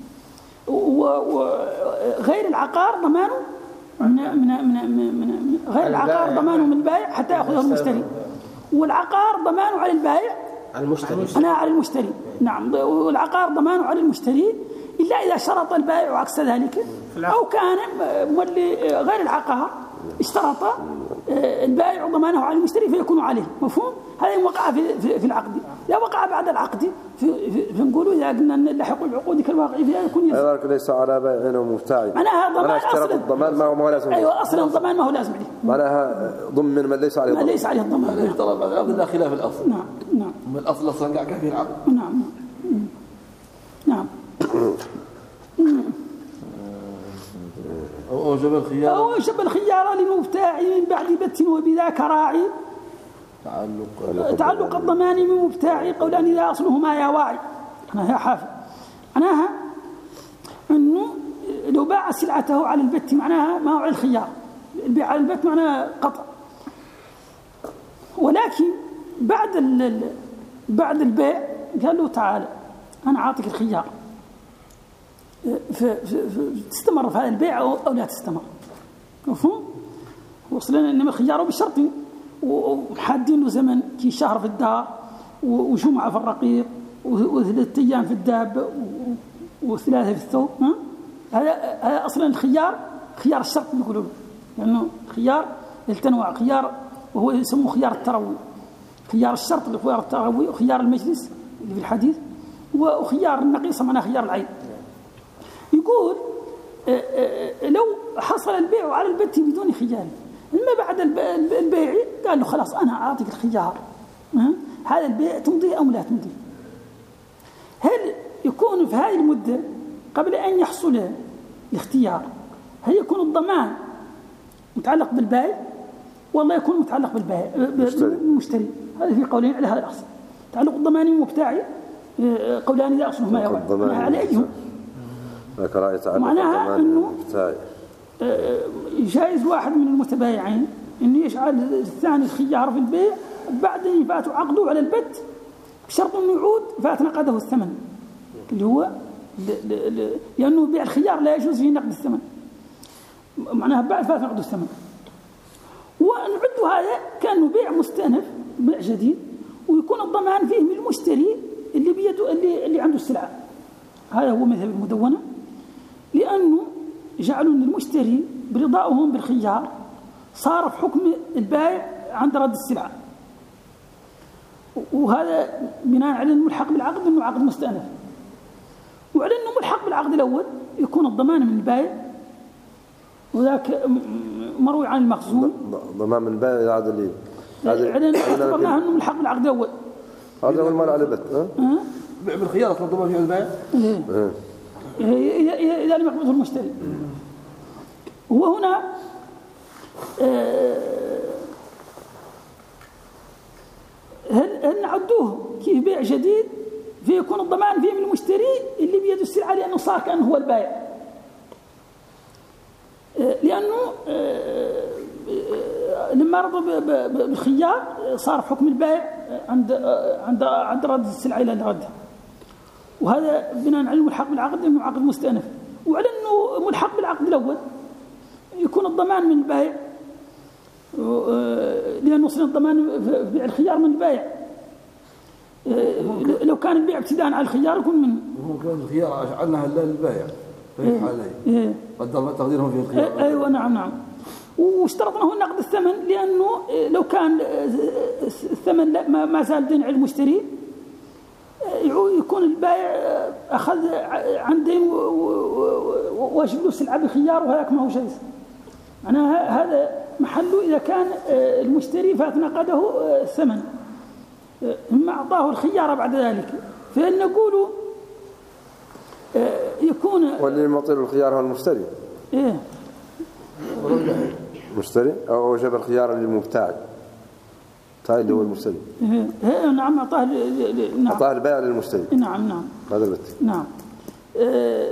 وغير العقار ضمانه من من من من غير العقار ضمانه من البائع حتى يأخذه المشتري، والعقار ضمانه على البائع على المشتري أنا على المشتري. نعم. والعقار ضمانه على المشتري إلا إذا شرط البائع عكس ذلك أو كان مولي غير العقار اشترط البائع ضمانه على المشتري فيكون عليه، مفهوم؟ هذا وقع في, في, في العقد. لا وقع بعد العقد فنقولوا إذا قلنا نلحق العقود كالواقع فيها يكون يزيد. هذا ليس على بائع ومبتاع معناها ضمان اشترط الضمان ما هو ما هو لازم. أيوة أصلا الضمان ما هو لازم عليه معناها ضمن من ليس عليه ما ليس عليه الضمان. طلب هذا لا خلاف الأصل. نعم نعم. من الأصل أصلا قاعد في العقد. نعم نعم. أو أوجب الخيار أو أوجب الخيار للمبتاع من بعد بت وبذاك راعي تعلق تعلق الضمان من مبتاع قولان إذا أصلهما يا واعي. أنا يا حافظ معناها أنه لو باع سلعته على البت معناها ما هو على الخيار، البيع على البت معناها قطع، ولكن بعد بعد البيع قال له تعال أنا أعطيك الخيار تستمر في هذا البيع أو لا تستمر، مفهوم؟ وصلنا إنما الخيار بالشرط وحادين له زمن كي شهر في الدار وجمعة في الرقيق وثلاثة أيام في الدابة وثلاثة في الثوب. هذا هذا أصلا الخيار خيار الشرط نقولوا له، لأنه خيار التنوع خيار وهو يسموه خيار التروي، خيار الشرط اللي خيار التروي وخيار المجلس اللي في الحديث وخيار النقيصة معناه خيار العين. يقول لو حصل البيع على البت بدون خيار إما بعد البيع قال له خلاص أنا أعطيك الخيار هذا البيع تمضي أو لا تمضي. هل يكون في هذه المدة قبل أن يحصل الاختيار هل يكون الضمان متعلق بالبائع والله يكون متعلق بالبائع بالمشتري؟ هذا في قولين على هذا الأصل. تعلق الضمان المبتاع قولان إذا أصلهما يوعى على أيهم معناها أنه جائز واحد من المتبايعين أنه يجعل الثاني الخيار في البيع بعد أن يفات عقده على البت بشرط أنه يعود فات نقده الثمن اللي هو لأنه بيع الخيار لا يجوز فيه نقد الثمن. معناها بعد فات نقد الثمن. ونعد هذا كأنه بيع مستأنف، بيع جديد، ويكون الضمان فيه من المشتري اللي بيده اللي اللي عنده السلعة. هذا هو مذهب المدونة، لأنه جعلوا أن المشتري برضائهم بالخيار صار في حكم البائع عند رد السلعة، وهذا بناء على أنه ملحق بالعقد أنه عقد مستأنف، وعلى أنه ملحق بالعقد الأول يكون الضمان من البائع، وذاك مروي عن المخزون ضمان من البائع إلى عقد الليل. على أنه اعتبرناه أنه ملحق بالعقد الأول. هذا هو المال على بت ها بالخيار أصلا ضمان فيه البائع إذا إذا إذا لم يقبضه المشتري. وهنا هل هل نعدوه كيف بيع جديد فيكون الضمان فيه من المشتري اللي بيده السلعة، لأنه صار كأنه هو البائع، لأنه لما رضوا بالخيار صار حكم البائع عند عند عند رد السلعة إلى ردها، وهذا بناء على الملحق بالعقد أنه عقد مستأنف، وعلى أنه ملحق بالعقد الأول يكون الضمان من البائع، لأنه أصلا الضمان في بيع الخيار من البائع. لو كان البيع ابتداء على الخيار يكون من هو كان الخيار عندنا للبائع في حالين قدر تقديرهم في الخيار. أيوة نعم نعم. واشترطنا هو نقد الثمن، لأنه لو كان الثمن ما زال دين على المشتري يكون البائع أخذ عن دين واجب له سلعة بخيار، وهذاك ما هو شيء. معناها هذا محله إذا كان المشتري فات نقده الثمن ثم أعطاه الخيار بعد ذلك، فإن نقول يكون واللي معطي الخيار هو المشتري. إيه مشتري أو أوجب الخيار للمبتاع هاي اللي هو المشتري. إيه إيه نعم أعطاه نعم أعطاه البائع للمشتري. نعم نعم هذا البت. نعم إيه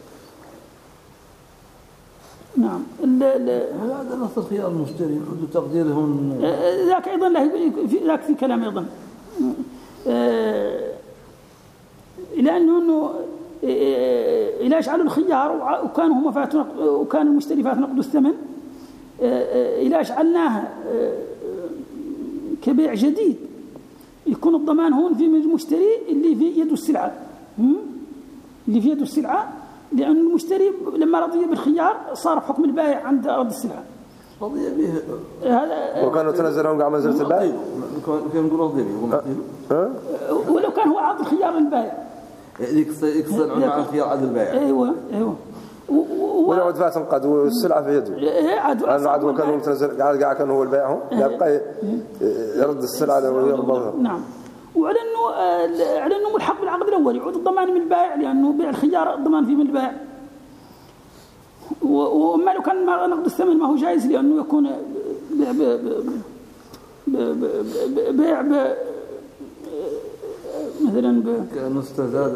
نعم. هذا نص الخيار المشتري يعود تقديرهم ذاك أيضا ذاك في كلام أيضا إلى أنه إلى يجعلوا الخيار وكان هم فاتوا وكان المشتري فات نقد الثمن، إلى جعلناها كبيع جديد يكون الضمان هون في المشتري اللي في يده السلعة، اللي في يده السلعة، لأن المشتري لما رضي بالخيار صار حكم البائع عند رد السلعة. رضي به هذا وكانوا تنزلهم قاعد منزلة البائع كان يقول رضي به ولو كان هو عاطي الخيار للبائع يكسر يكسر مع الخيار عند البائع. ايوه ايوه ولا عاد فات نقد والسلعة في يده. ايه عاد عاد وكان هو متنزل قاعد قاعد كان هو البائع يبقى يرد السلعة ويقبضها. نعم. وعلى انه على انه ملحق بالعقد الاول يعود الضمان من البائع، لانه بيع الخيار الضمان فيه من البائع. وما لو كان نقد الثمن ما هو جائز، لانه يكون بيع بيع مثلا كأنه استزاد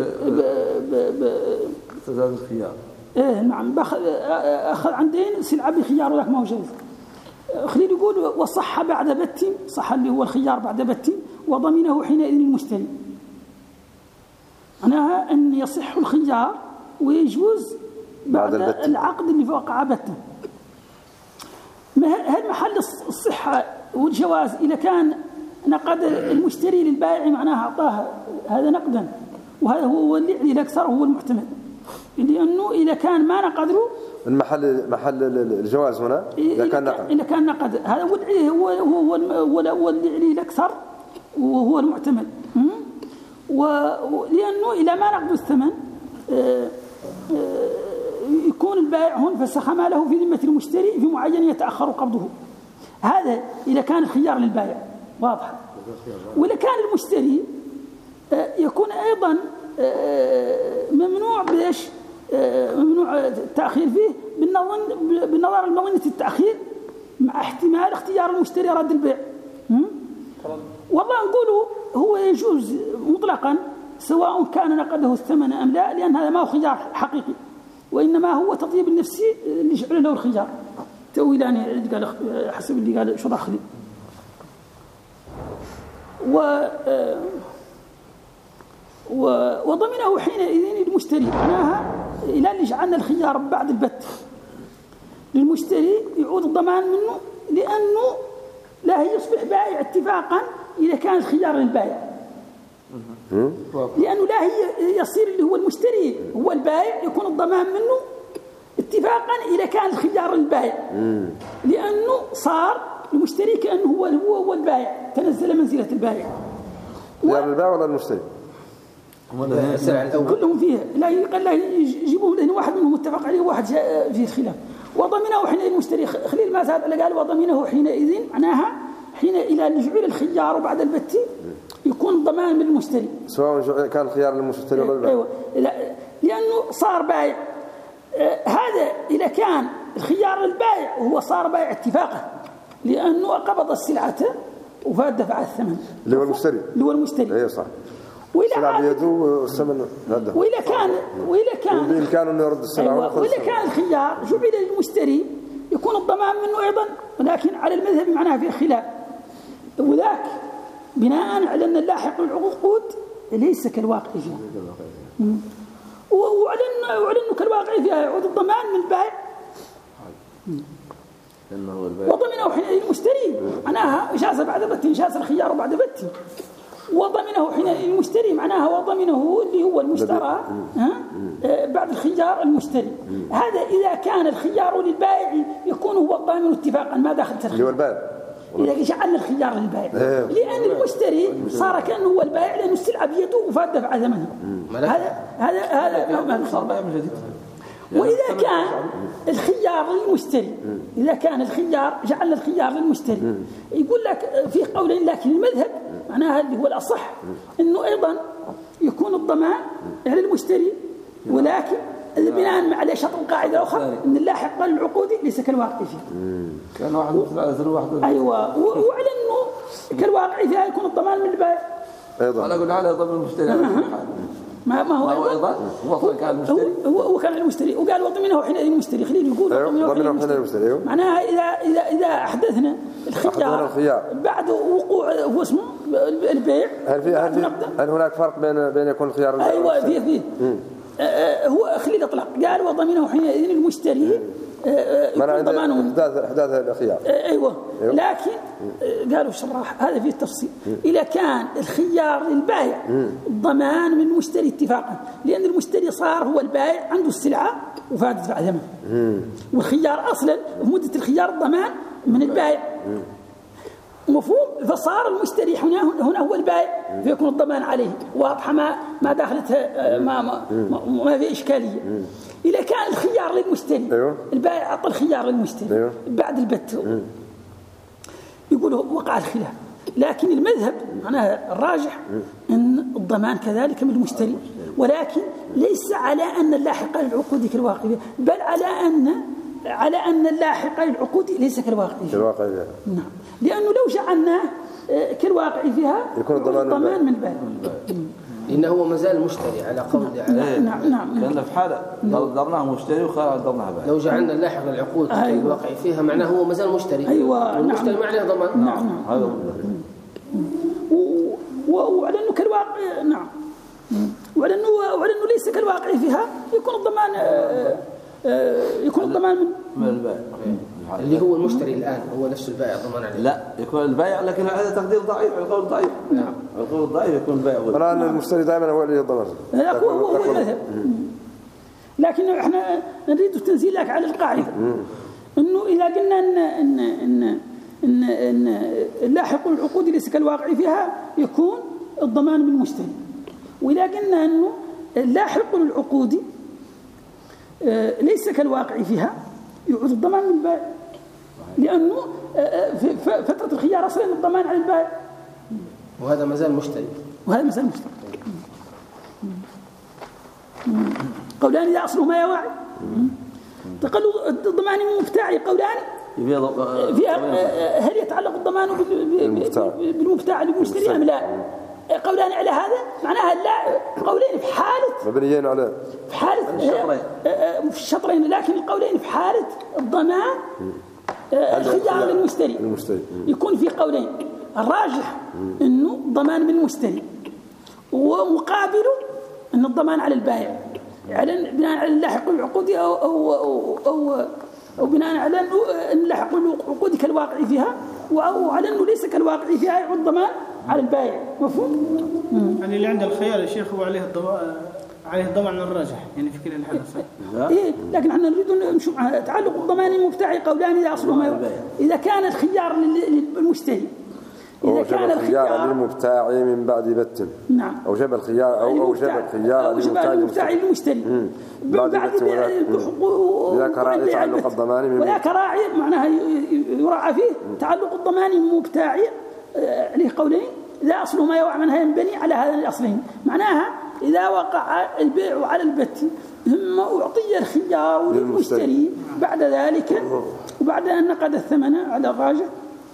استزاد الخيار. ايه نعم اخذ عن دين سلعة بخيار وذاك ما هو جائز. خليل يقول وصح بعد بت، صح اللي هو الخيار بعد بت وضمنه حينئذ المشتري، معناها أن يصح الخيار ويجوز بعد, بعد العقد اللي وقع بتا. هل محل الصحة والجواز إذا كان نقد المشتري للبائع معناها أعطاه هذا نقدا، وهذا هو اللي عليه الأكثر هو المحتمل، لأنه إذا كان ما نقدره المحل محل الجواز هنا إذا كان نقد إذا كان نقد هذا هو هو هو هو اللي عليه الأكثر وهو المعتمد. ولأنه إلى ما نقد الثمن يكون البائع هون فسخ ماله في ذمة المشتري في معين يتأخر قبضه، هذا إذا كان الخيار للبائع واضح. وإذا كان المشتري يكون أيضا ممنوع بإيش ممنوع التأخير فيه بالنظر بالنظر لمظنة التأخير مع احتمال اختيار المشتري رد البيع. والله نقوله هو يجوز مطلقا سواء كان نقده الثمن أم لا، لأن هذا ما هو خيار حقيقي، وإنما هو تطيب النفسي اللي يجعل له الخيار تأويلان قال حسب اللي قال شرح خليل. و وضمنه حينئذ المشتري، معناها إلى اللي جعلنا الخيار بعد البت، للمشتري يعود الضمان منه، لأنه لا يصبح بائع اتفاقا إذا كان الخيار للبائع، لأنه لا هي يصير اللي هو المشتري هو البائع يكون الضمان منه اتفاقا إذا كان الخيار للبائع، لأنه صار المشتري كأنه هو هو هو البائع، تنزل منزلة البائع. خيار البائع ولا المشتري؟ كلهم فيها، لا قال لا يجيبوا لأن واحد منهم متفق عليه وواحد فيه الخلاف. وضمنه حينئذ المشتري، خليل ما زاد قال وضمنه حينئذ معناها حين إلى لجوء الخيار وبعد البت يكون الضمان من المشتري، سواء كان خيار للمشتري ولا البائع. أيوة، لأنه صار بائع. آه هذا إذا كان الخيار للبائع وهو صار بائع اتفاقا، لأنه قبض السلعة وفاد دفع الثمن اللي هو المشتري اللي هو المشتري اي صح. وإذا بيده والثمن هذا. وإذا كان وإذا كان بإمكانه إنه يرد السلعة. أيوة. وإذا كان الخيار جعل للمشتري يكون الضمان منه أيضا، ولكن على المذهب معناه فيه خلاف، وذاك بناء على أن اللاحق العقود ليس كالواقع فيها، وعلى أنه كالواقع فيها يعود الضمان من البائع وضمنه حين المشتري معناها جاز بعد بت، جاز الخيار بعد بت، وضمنه حين المشتري معناها وضمنه اللي هو المشترى بعد الخيار المشتري. هذا إذا كان الخيار للبائع يكون هو الضامن اتفاقا ما داخل اللي هو البائع، إذا جعلنا الخيار للبائع لأن المشتري صار كأنه هو البائع لأنه السلعة بيده وفاد دفع ثمنها. هذا هذا هذا صار بائع من جديد. وإذا كان الخيار للمشتري، إذا كان الخيار جعلنا الخيار للمشتري، يقول لك في قولين لكن المذهب معناها اللي هو الأصح إنه أيضا يكون الضمان على المشتري، ولكن بناء على شرط القاعدة الأخرى إن اللاحق للعقود ليس كالواقع فيها. كان واحد مثل واحد. أيوة، وعلى إنه كالواقع فيها يكون الضمان من البائع. أيضا. أنا أقول على ضمن المشتري. ما ما هو هو أيضا هو كان المشتري. هو هو كان المشتري وقال وضمنه حين المشتري. خليل يقول وضمنه حين المشتري. معناها إذا إذا إذا أحدثنا الخيار بعد وقوع هو اسمه البيع. هل في هل, هل هناك فرق بين بين يكون الخيار؟ أيوة فيه فيه. آه هو خليل أطلق قال وضمنه حينئذ المشتري يكون ضمانه إحداث إحداث الخيار. آه أيوة. أيوة لكن آه قالوا شرح هذا فيه التفصيل. إذا كان الخيار للبائع الضمان من المشتري اتفاقا، لأن المشتري صار هو البائع عنده السلعة وفاد دفع ثمنها، والخيار أصلا مدة الخيار الضمان من البائع مفهوم، فصار المشتري هنا هنا هو البائع فيكون الضمان عليه واضحة، ما ما داخلتها ما ما, ما, ما في إشكالية. إذا كان الخيار للمشتري أيوه. البائع أعطى الخيار للمشتري أيوه. بعد البت يقولوا وقع الخلاف، لكن المذهب معناها الراجح أن الضمان كذلك من المشتري، ولكن ليس على أن اللاحق للعقود كالواقع، بل على أن على أن اللاحق للعقود ليس كالواقع فيها. نعم، لأنه لو جعلناه كالواقع فيها يكون الضمان من البائع، لأنه هو مازال مشتري على قول نعم نعم نعم كان في حالة ضرناه مشتري وخارج ضرناه بائع. لو جعلنا اللاحق للعقود كالواقع فيها معناه هو مازال مشتري. أيوة المشتري ما عليه ضمان. نعم هذا وعلى أنه كالواقع نعم وعلى أنه وعلى أنه ليس كالواقع فيها يكون الضمان يكون الضمان من من البائع اللي هو المشتري الآن هو نفس البائع ضمان عليه. لا يكون البائع، لكن هذا تقدير ضعيف، القول ضعيف. نعم القول ضعيف يكون البائع. ولا أن المشتري دائما هو اللي يضمن. لا هو هو المذهب، لكن احنا نريد التنزيل لك على القاعدة إنه إذا قلنا إن إن إن إن, إن اللاحق العقود ليس كالواقع فيها يكون الضمان من المشتري، وإذا قلنا إنه اللاحق للعقود ليس كالواقع فيها يعود الضمان من البائع، لأنه في فترة الخيار أصلا الضمان على البائع، وهذا مازال مشتري وهذا مازال مشتري. قولان إذا أصله ما يواعي تقلد الضمان مفتاعي، قولان فيها هل يتعلق الضمان بالمفتاع للمشتري أم لا؟ قولان على هذا معناها لا، قولين في حالة مبنيين على في حالة في الشطرين، لكن القولين في حالة الضمان الخيار للمشتري يكون في قولين، الراجح إنه ضمان من المشتري ومقابله أن الضمان على البائع، على بناء على اللاحق العقودي أو أو أو, أو وبناء على أنه لاحق العقود كالواقع فيها وعلى أنه ليس كالواقع فيها يعود ضمان على البائع. مفهوم؟ يعني اللي عنده الخيار يا شيخ هو عليه الضمان عليه الضمان الراجح يعني في كل الحالات. إيه لكن احنا نريد نشوف تعلق الضمان المبتاع قولان إذا أصله ما إذا كان الخيار للمشتري إذا كان الخيار للمبتاع من بعد بت. نعم. أو جاب الخيار أو أو جاب الخيار للمبتاع للمشتري بعد بت ولا كراعي تعلق الضمان من ولا كراعي معناها يراعى فيه تعلق الضمان المبتاع عليه قولين إذا أصله ما يوقع منها ينبني على هذين الأصلين. معناها إذا وقع البيع على البت ثم أعطي الخيار للمشتري بعد ذلك وبعد أن نقد الثمن على الراجع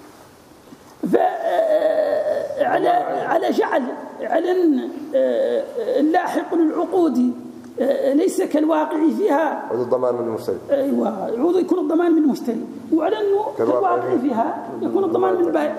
فعلى على جعل على أن اللاحق للعقود ليس كالواقع فيها يعود الضمان من المشتري. أيوة يعود يكون الضمان من المشتري وعلى أنه كالواقع فيها يكون الضمان من البائع.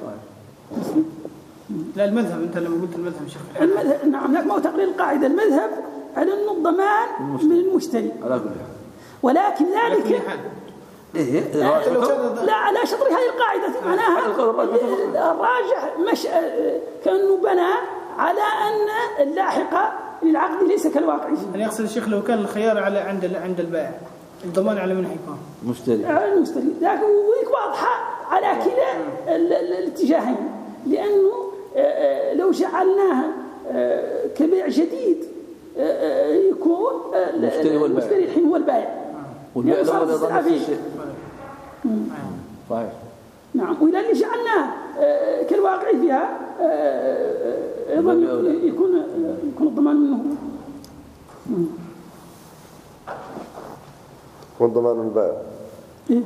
لا المذهب أنت لما قلت المذهب شيخ المذهب نعم لكن ما هو تقرير القاعدة المذهب على أنه الضمان من المشتري ولكن ذلك إيه لا على شطر هذه القاعدة معناها الراجح مش كأنه بنى على أن اللاحق للعقد ليس كالواقع. أنا أقصد الشيخ لو كان الخيار على عند عند البائع الضمان على من حيكون مشتري على المشتري لكن واضحة على كلا الاتجاهين لأنه لو جعلناها كبيع جديد يكون المشتري الحين هو البائع والبائع لما يضع الشيء صحيح. نعم وإذا اللي جعلناه كالواقع فيها أيضا يكون يكون الضمان منه والضمان من البائع. إيه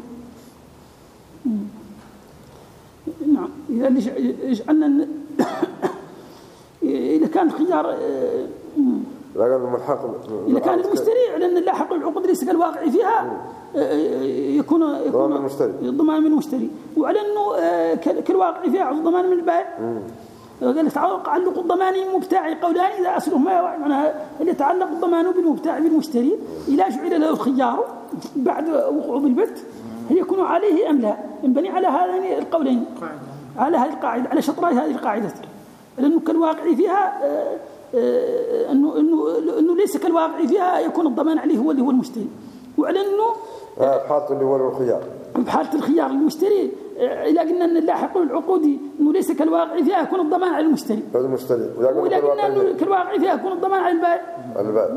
نعم إذا اللي جعلنا إذا كان خيار إذا كان المشتري على أن اللاحق العقود ليس كالواقع فيها يكون يكون الضمان من المشتري وعلى أنه كالواقع فيها الضمان من البائع. قال تعلق الضمان المبتاع قولان إذا أصله ما معناها اللي يتعلق الضمان بالمبتاع بالمشتري إذا جعل له الخيار بعد وقوع بالبت هل يكون عليه أم لا ينبني على هذين القولين على هذه القاعدة على شطري هذه القاعدة لأنه كالواقع فيها أنه إنه إنه ليس كالواقع فيها يكون الضمان عليه هو اللي هو المشتري وعلى إنه بحالة اللي هو الخيار بحالة الخيار المشتري إذا قلنا أن اللاحق العقودي إنه ليس كالواقع فيها يكون الضمان على المشتري المشتري وإذا قلنا أنه كالواقع فيها يكون الضمان على البائع البائع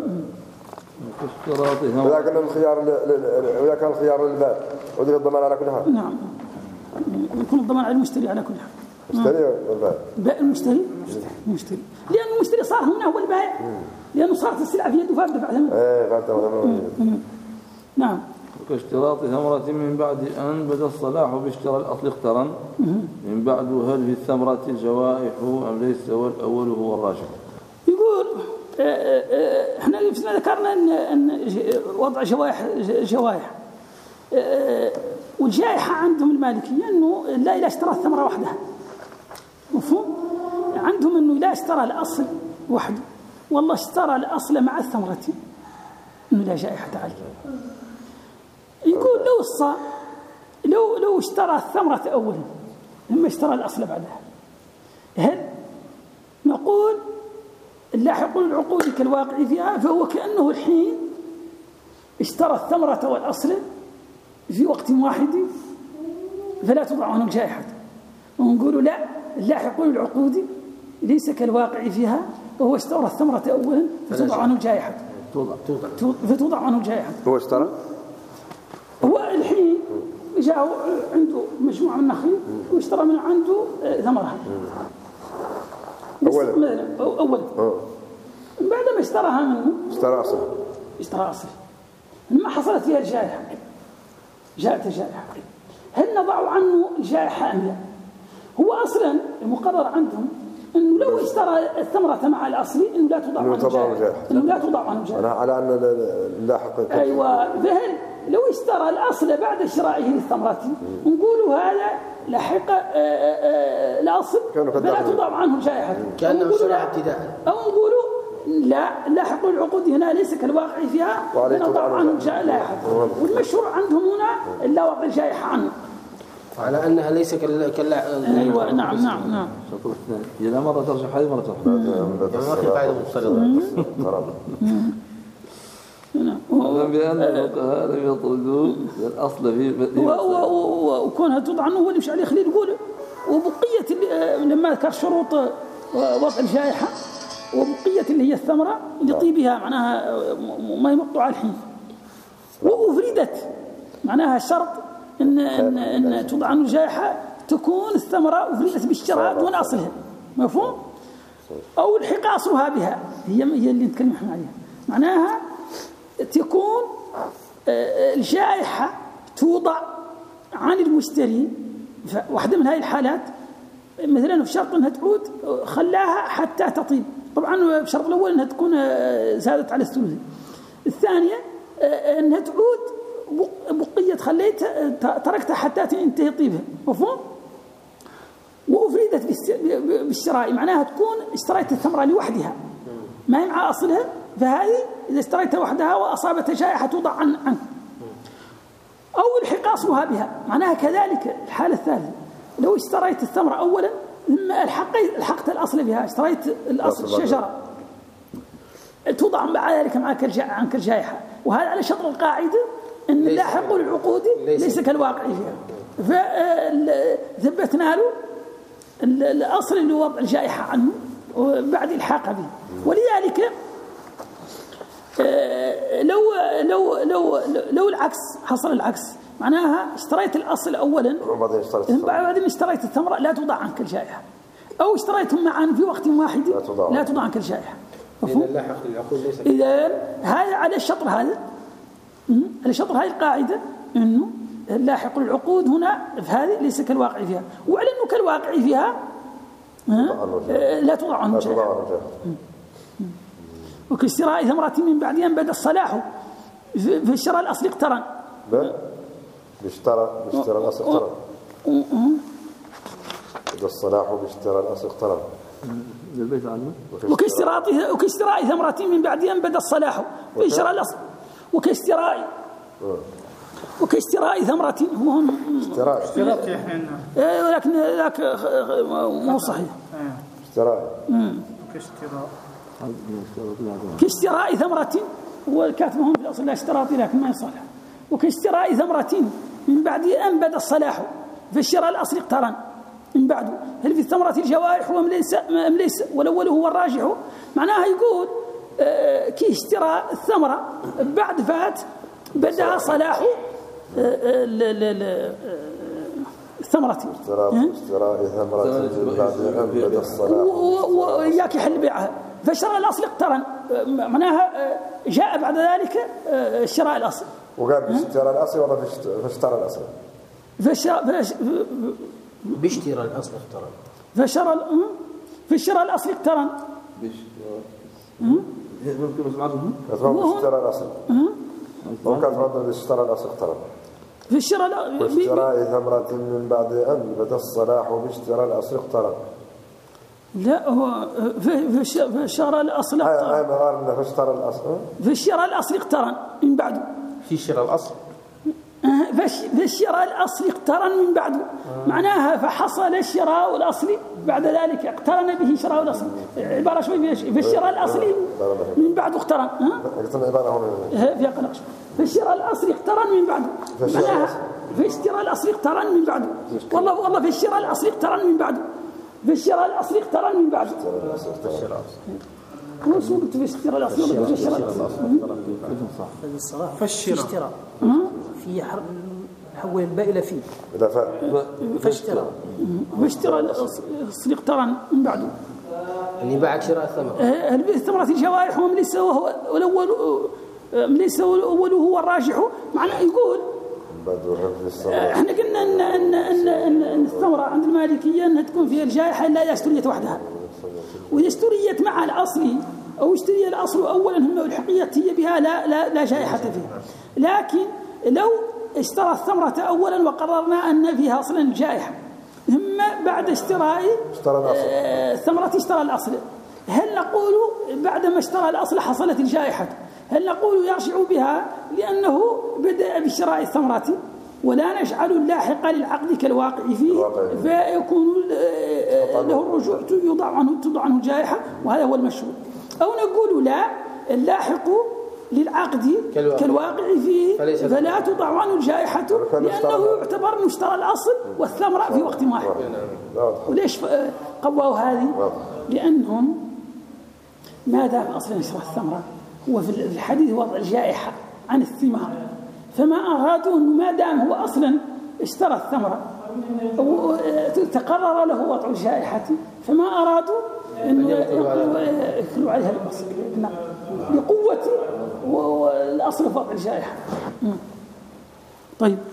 إذا قلنا الخيار وإذا كان الخيار للبائع وذلك الضمان على كل حال. نعم يكون الضمان على المشتري على كل حال. المشتري والبائع المشتري المشتري لأن المشتري صار هنا هو البائع لأنه صارت السلعة في يده فدفع ثمنها. إيه فدفع نعم. كاشتراط ثمرة من بعد أن بدا الصلاح باشترى الأصل اقترن من بعد هل في الثمرة الجوائح أم ليس والأول هو الراجح. يقول احنا ذكرنا ان ان وضع جوائح جوائح والجائحة عندهم المالكية انه لا إلا اشترى الثمرة وحدها. مفهوم؟ عندهم انه لا اشترى الأصل وحده والله اشترى الأصل مع الثمرة انه لا جائحة عليه. يقول لو الصا لو لو اشترى الثمرة أولا ثم اشترى الأصل بعدها هل نقول اللاحق العقود كالواقع فيها فهو كأنه الحين اشترى الثمرة والأصل في وقت واحد فلا توضع عنه الجائحة ونقول لا اللاحق العقود ليس كالواقع فيها وهو اشترى الثمرة أولا فتوضع عنه الجائحة فتوضع عنه الجائحة. هو اشترى هو الحين جاء عنده مجموعة من النخيل واشترى من عنده ثمرة أولا مثلا أولا بعد ما اشتراها منه اشترى أصل اشترى أصل لما حصلت فيها الجائحة جاءت الجائحة هل نضع عنه الجائحة أم لا؟ هو أصلا المقرر عندهم إنه لو اشترى الثمرة مع الأصل إنه لا توضع عنه الجائحة إنه لا توضع عنه الجائحة على أن اللاحق أيوة فهل لو اشترى الأصل بعد شرائه للثمرة نقول هذا لحق الأصل فلا توضع عنه الجائحة كأنه اشترى ابتداء أو نقولوا لا لاحق العقود هنا ليس كالواقع فيها طبعا لاحق، والمشهور عندهم هنا إلا وقع الجائحة عنه على أنها ليس كاللا أيوة نعم نعم نعم إذا مرة ترجح هذه مرة ترجح ما في قاعدة مفترضة. أعلم بأن الفقهاء لم يطردوا الأصل في وكونها توضع عنه هو اللي مش عليه خليل يقول. وبقية لما ذكر شروط وضع الجائحة وبقية اللي هي الثمرة لطيبها معناها ما يمطوا على الحين، وأفردت معناها الشرط إن إن إن توضع عنه الجائحة تكون الثمرة أفردت بالشراء دون أصلها، مفهوم؟ أو الحق أصلها بها، هي هي اللي نتكلم احنا عليها، معناها تكون الجائحة توضع عن المشتري. واحدة من هذه الحالات مثلا في شرط أنها تعود خلاها حتى تطيب، طبعا بشرط الأول أنها تكون زادت على الثلث، الثانية أنها تعود بقية خليت تركتها حتى تنتهي طيبها، مفهوم؟ وأفردت بالشراء معناها تكون اشتريت الثمرة لوحدها ما هي مع أصلها، فهذه إذا اشتريتها وحدها وأصابتها جائحة توضع عن عنك. أو الحق أصلها بها معناها كذلك الحالة الثالثة، لو اشتريت الثمرة أولا ثم الحقت الأصل بها، اشتريت الأصل الشجرة توضع بعد ذلك عنك الجائحة، وهذا على شطر القاعدة أن لاحق العقود ليس كالواقع فيها، فثبتنا له الأصل اللي وضع الجائحة عنه بعد الحاق به. ولذلك لو لو لو لو العكس حصل العكس معناها اشتريت الأصل أولا بعدين اشتريت الثمرة لا توضع عنك الجائحة، أو اشتريتهم معا في وقت واحد لا توضع عنك الجائحة. إذا هذا على الشطر هذا على شطر هذه القاعدة إنه لاحق العقود هنا في هذه ليس كالواقع فيها، وعلى أنه كالواقع فيها لا توضع عنه الجائحة. وكاشتراء ثمرة من بعد أن بدا الصلاح في الشراء الأصل اقترن. باشترى باشترى الأصل اقترن. بدا الصلاح باشترى الأصل اقترن. وكاشتراء وكاشتراء ثمرة من بعد أن بدا الصلاح في الشراء الأصل وكاشتراء وكاشتراء ثمرة هو اشتراء اشتراء ولكن ذاك مو صحيح. اشتراء كاشتراء كاشتراء ثمرة هو كاتبهم في الأصل لا اشتراطي لكن ما يصلح. وكاشتراء ثمرة من بعد أن بدا الصلاح في الشراء الأصل اقترن من بعده، هل في الثمرة الجوائح وأم ليس أم ليس، والأول هو الراجح معناها يقول آه كي اشتراء الثمرة بعد فات بدا صلاح الثمرة اشتراء ثمرة بعد أن بدا الصلاح وإياك يحل بيعها، فشراء الأصل اقترن معناها جاء بعد ذلك شراء الأصل. وقال باشتراء الأصل ولا باشتراء الأصل؟ فشراء باشتراء الأصل اقترن فشراء فشراء الأصل اقترن ممكن نسمعهم باشتراء الأصل وقال ربنا باشتراء الأصل اقترن في الشراء باشتراء ثمرة من بعد أن بدا الصلاح وباشتراء الأصل اقترن. لا هو في في الشراء الأصل اقترن. أي مرارنا في الشراء الأصل في الشراء الأصل اقترن من بعده. في شراء الأصل. في الشراء الأصل اقترن من بعده معناها فحصل الشراء الأصلي بعد ذلك اقترن به شراء الأصل، عبارة شوي في الشراء الأصلي من بعده اقترن. ها؟ في قلق في الشراء الأصلي اقترن من بعده معناها في الشراء الأصلي اقترن من بعده والله والله في الشراء الأصلي اقترن من بعده في الشراء الأصلي اقترن من بعده. هو شو قلت في الشراء الأصلي ولا في الشراء الصراحة في الشراء في حرب حول الباء إلى فيه إلى فاء فاشترى فاشترى الأصل اقترن من بعده اللي بعد شراء الثمرة هل بالثمرة الجوائح ومن ليس وهو الأول من ليس الأول هو الراجح معناه يقول احنا قلنا ان ان ان ان, إن الثمرة عند المالكية انها تكون فيها الجائحة الا اذا اشتريت وحدها، واذا اشتريت مع الاصل او اشتري الاصل اولا هم الحقيقة هي بها لا لا لا جائحة فيها. لكن لو اشترى الثمرة اولا وقررنا ان فيها اصلا الجائحة ثم بعد اشتراء الثمرة اشترى الاصل هل نقول بعدما اشترى الأصل حصلت الجائحة، هل نقول يرجع بها لأنه بدأ بشراء الثمرات ولا نجعل اللاحق للعقد كالواقع فيه فيكون له الرجوع يوضع عنه توضع عنه الجائحة، وهذا هو المشهور. أو نقول لا، اللاحق للعقد كالواقع فيه فلا توضع عنه الجائحة لأنه يعتبر مشترى الأصل والثمرة في وقت واحد. وليش قووا هذه؟ لأنهم ما دام أصلا يشترى الثمرة هو في الحديث وضع الجائحة عن الثمار، فما أرادوا أنه ما دام هو أصلا اشترى الثمرة وتقرر له وضع الجائحة فما أرادوا أن يكلوا عليها الأصل بقوة والأصل في وضع الجائحة. طيب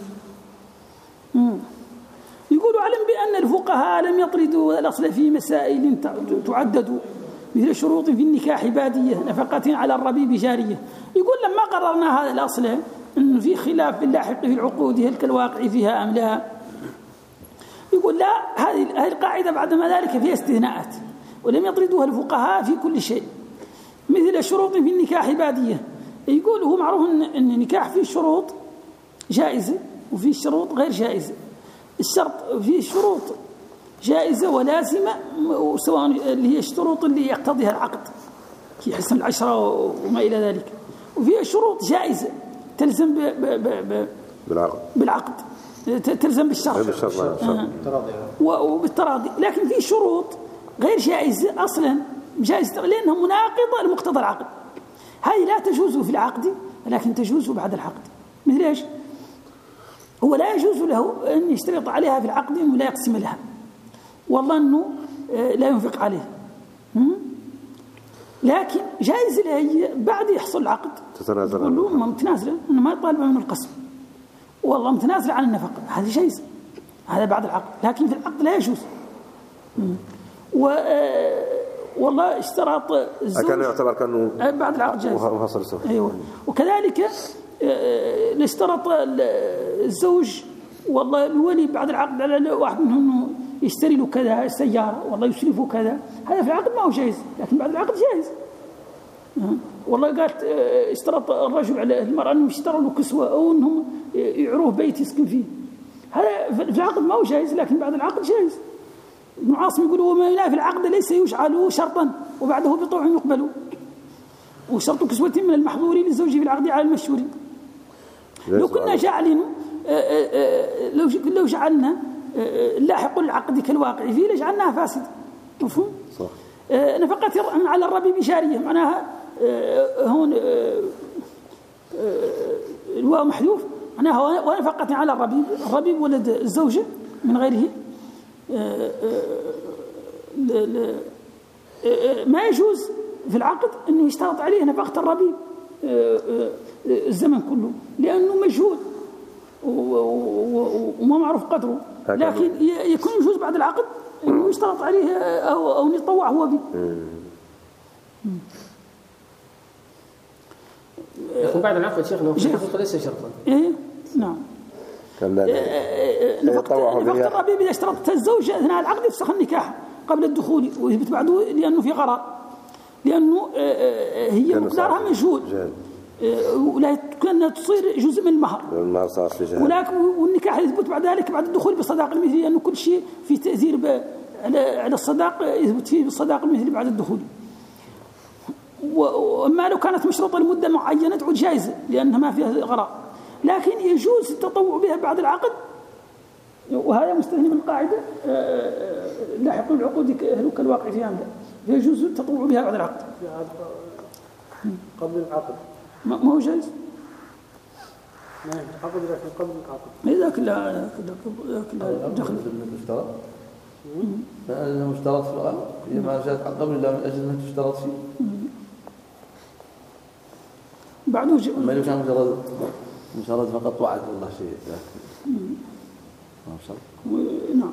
يقول علم بأن الفقهاء لم يطردوا الأصل في مسائل تعدد مثل شروط في النكاح بادية نفقة على الربيب جارية. يقول لما قررنا هذا الأصل أنه في خلاف باللاحق في العقود هل كالواقع فيها أم لا، يقول لا، هذه القاعدة بعد ما ذلك فيها استثناءات ولم يطردوها الفقهاء في كل شيء مثل شروط في النكاح بادية. يقول هو معروف أن النكاح فيه شروط جائزة وفيه شروط غير جائزة. الشرط فيه شروط جائزة ولازمة سواء اللي هي الشروط اللي يقتضيها العقد كي حسن العشرة وما إلى ذلك، وفيها شروط جائزة تلزم ب ب ب ب بالعقد بالعقد تلزم بالشرط بالشرط وبالتراضي. لكن في شروط غير جائزة أصلا جائزة لأنها مناقضة لمقتضى العقد، هذه لا تجوز في العقد لكن تجوز بعد العقد. مثل إيش؟ هو لا يجوز له أن يشترط عليها في العقد أنه لا يقسم لها والله أنه لا ينفق عليه، لكن جائز له بعد يحصل العقد تتنازل يقول له متنازلة أنا ما طالب من القسم والله متنازل عن النفقة، هذا جائز هذا بعد العقد، لكن في العقد لا يجوز. و والله اشترط الزوج كان يعتبر كانه بعد العقد جائز. أيوة. وكذلك اشترط الزوج والله الولي بعد العقد على واحد منهم يشتري له كذا سيارة والله يشرفه كذا، هذا في العقد ما هو جائز لكن بعد العقد جائز. والله قالت اشترط الرجل على المرأة أنهم يشتروا له كسوة أو أنهم يعروه بيت يسكن فيه، هذا في العقد ما هو جائز لكن بعد العقد جائز. ابن عاصم يقول وما ينافي العقد ليس يجعل شرطا وبعده بطوع يقبل، وشرط كسوة من المحظور للزوج في العقد على المشهور. لو كنا جعلنا لو لو جعلنا لاحق العقد كالواقع فيه لجعلناها فاسدة، مفهوم؟ صح. نفقة على الربيب جارية معناها هون الواو محذوف معناها ونفقة على الربيب، الربيب ولد الزوجة من غيره ما يجوز في العقد أنه يشترط عليه نفقة الربيب الزمن كله لأنه مجهود وما معروف قدره، لكن يكون يجوز بعد العقد أنه يشترط عليه أو, أو يتطوع هو به. يكون بعد العقد شيخنا الحقيقة ليس شرطا. إيه نعم. نفقة الربيب إذا اشترطت الزوجة أثناء العقد يفسخ النكاح قبل الدخول ويثبت بعده لأنه في غرار، لأنه هي مقدارها مجهود ولا كأنها تصير جزء من المهر، ولكن والنكاح يثبت بعد ذلك بعد الدخول بالصداق المثلي لأنه كل شيء في تأثير على الصداق يثبت فيه بالصداق المثلي بعد الدخول. وأما لو كانت مشروطة لمدة معينة تعود جائزة لأنها ما فيها غرار، لكن يجوز التطوع بها بعد العقد، وهذا مستثنى من قاعدة لاحق العقود كالواقع فيها أمدا، يجوز التطوع بها بعد العقد قبل العقد ما هو جائز. نعم عقد لكن قبل العقد إذا كلها كلها دخل المشترط لأنه مشترط في الآن ما جاءت قبل لا من أجل أنه تشترط فيه بعده ما لو كان مجرد مجرد فقط وعد والله شيء ما شاء الله. نعم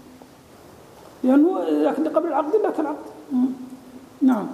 لأنه لكن قبل العقد لا كالعقد. نعم.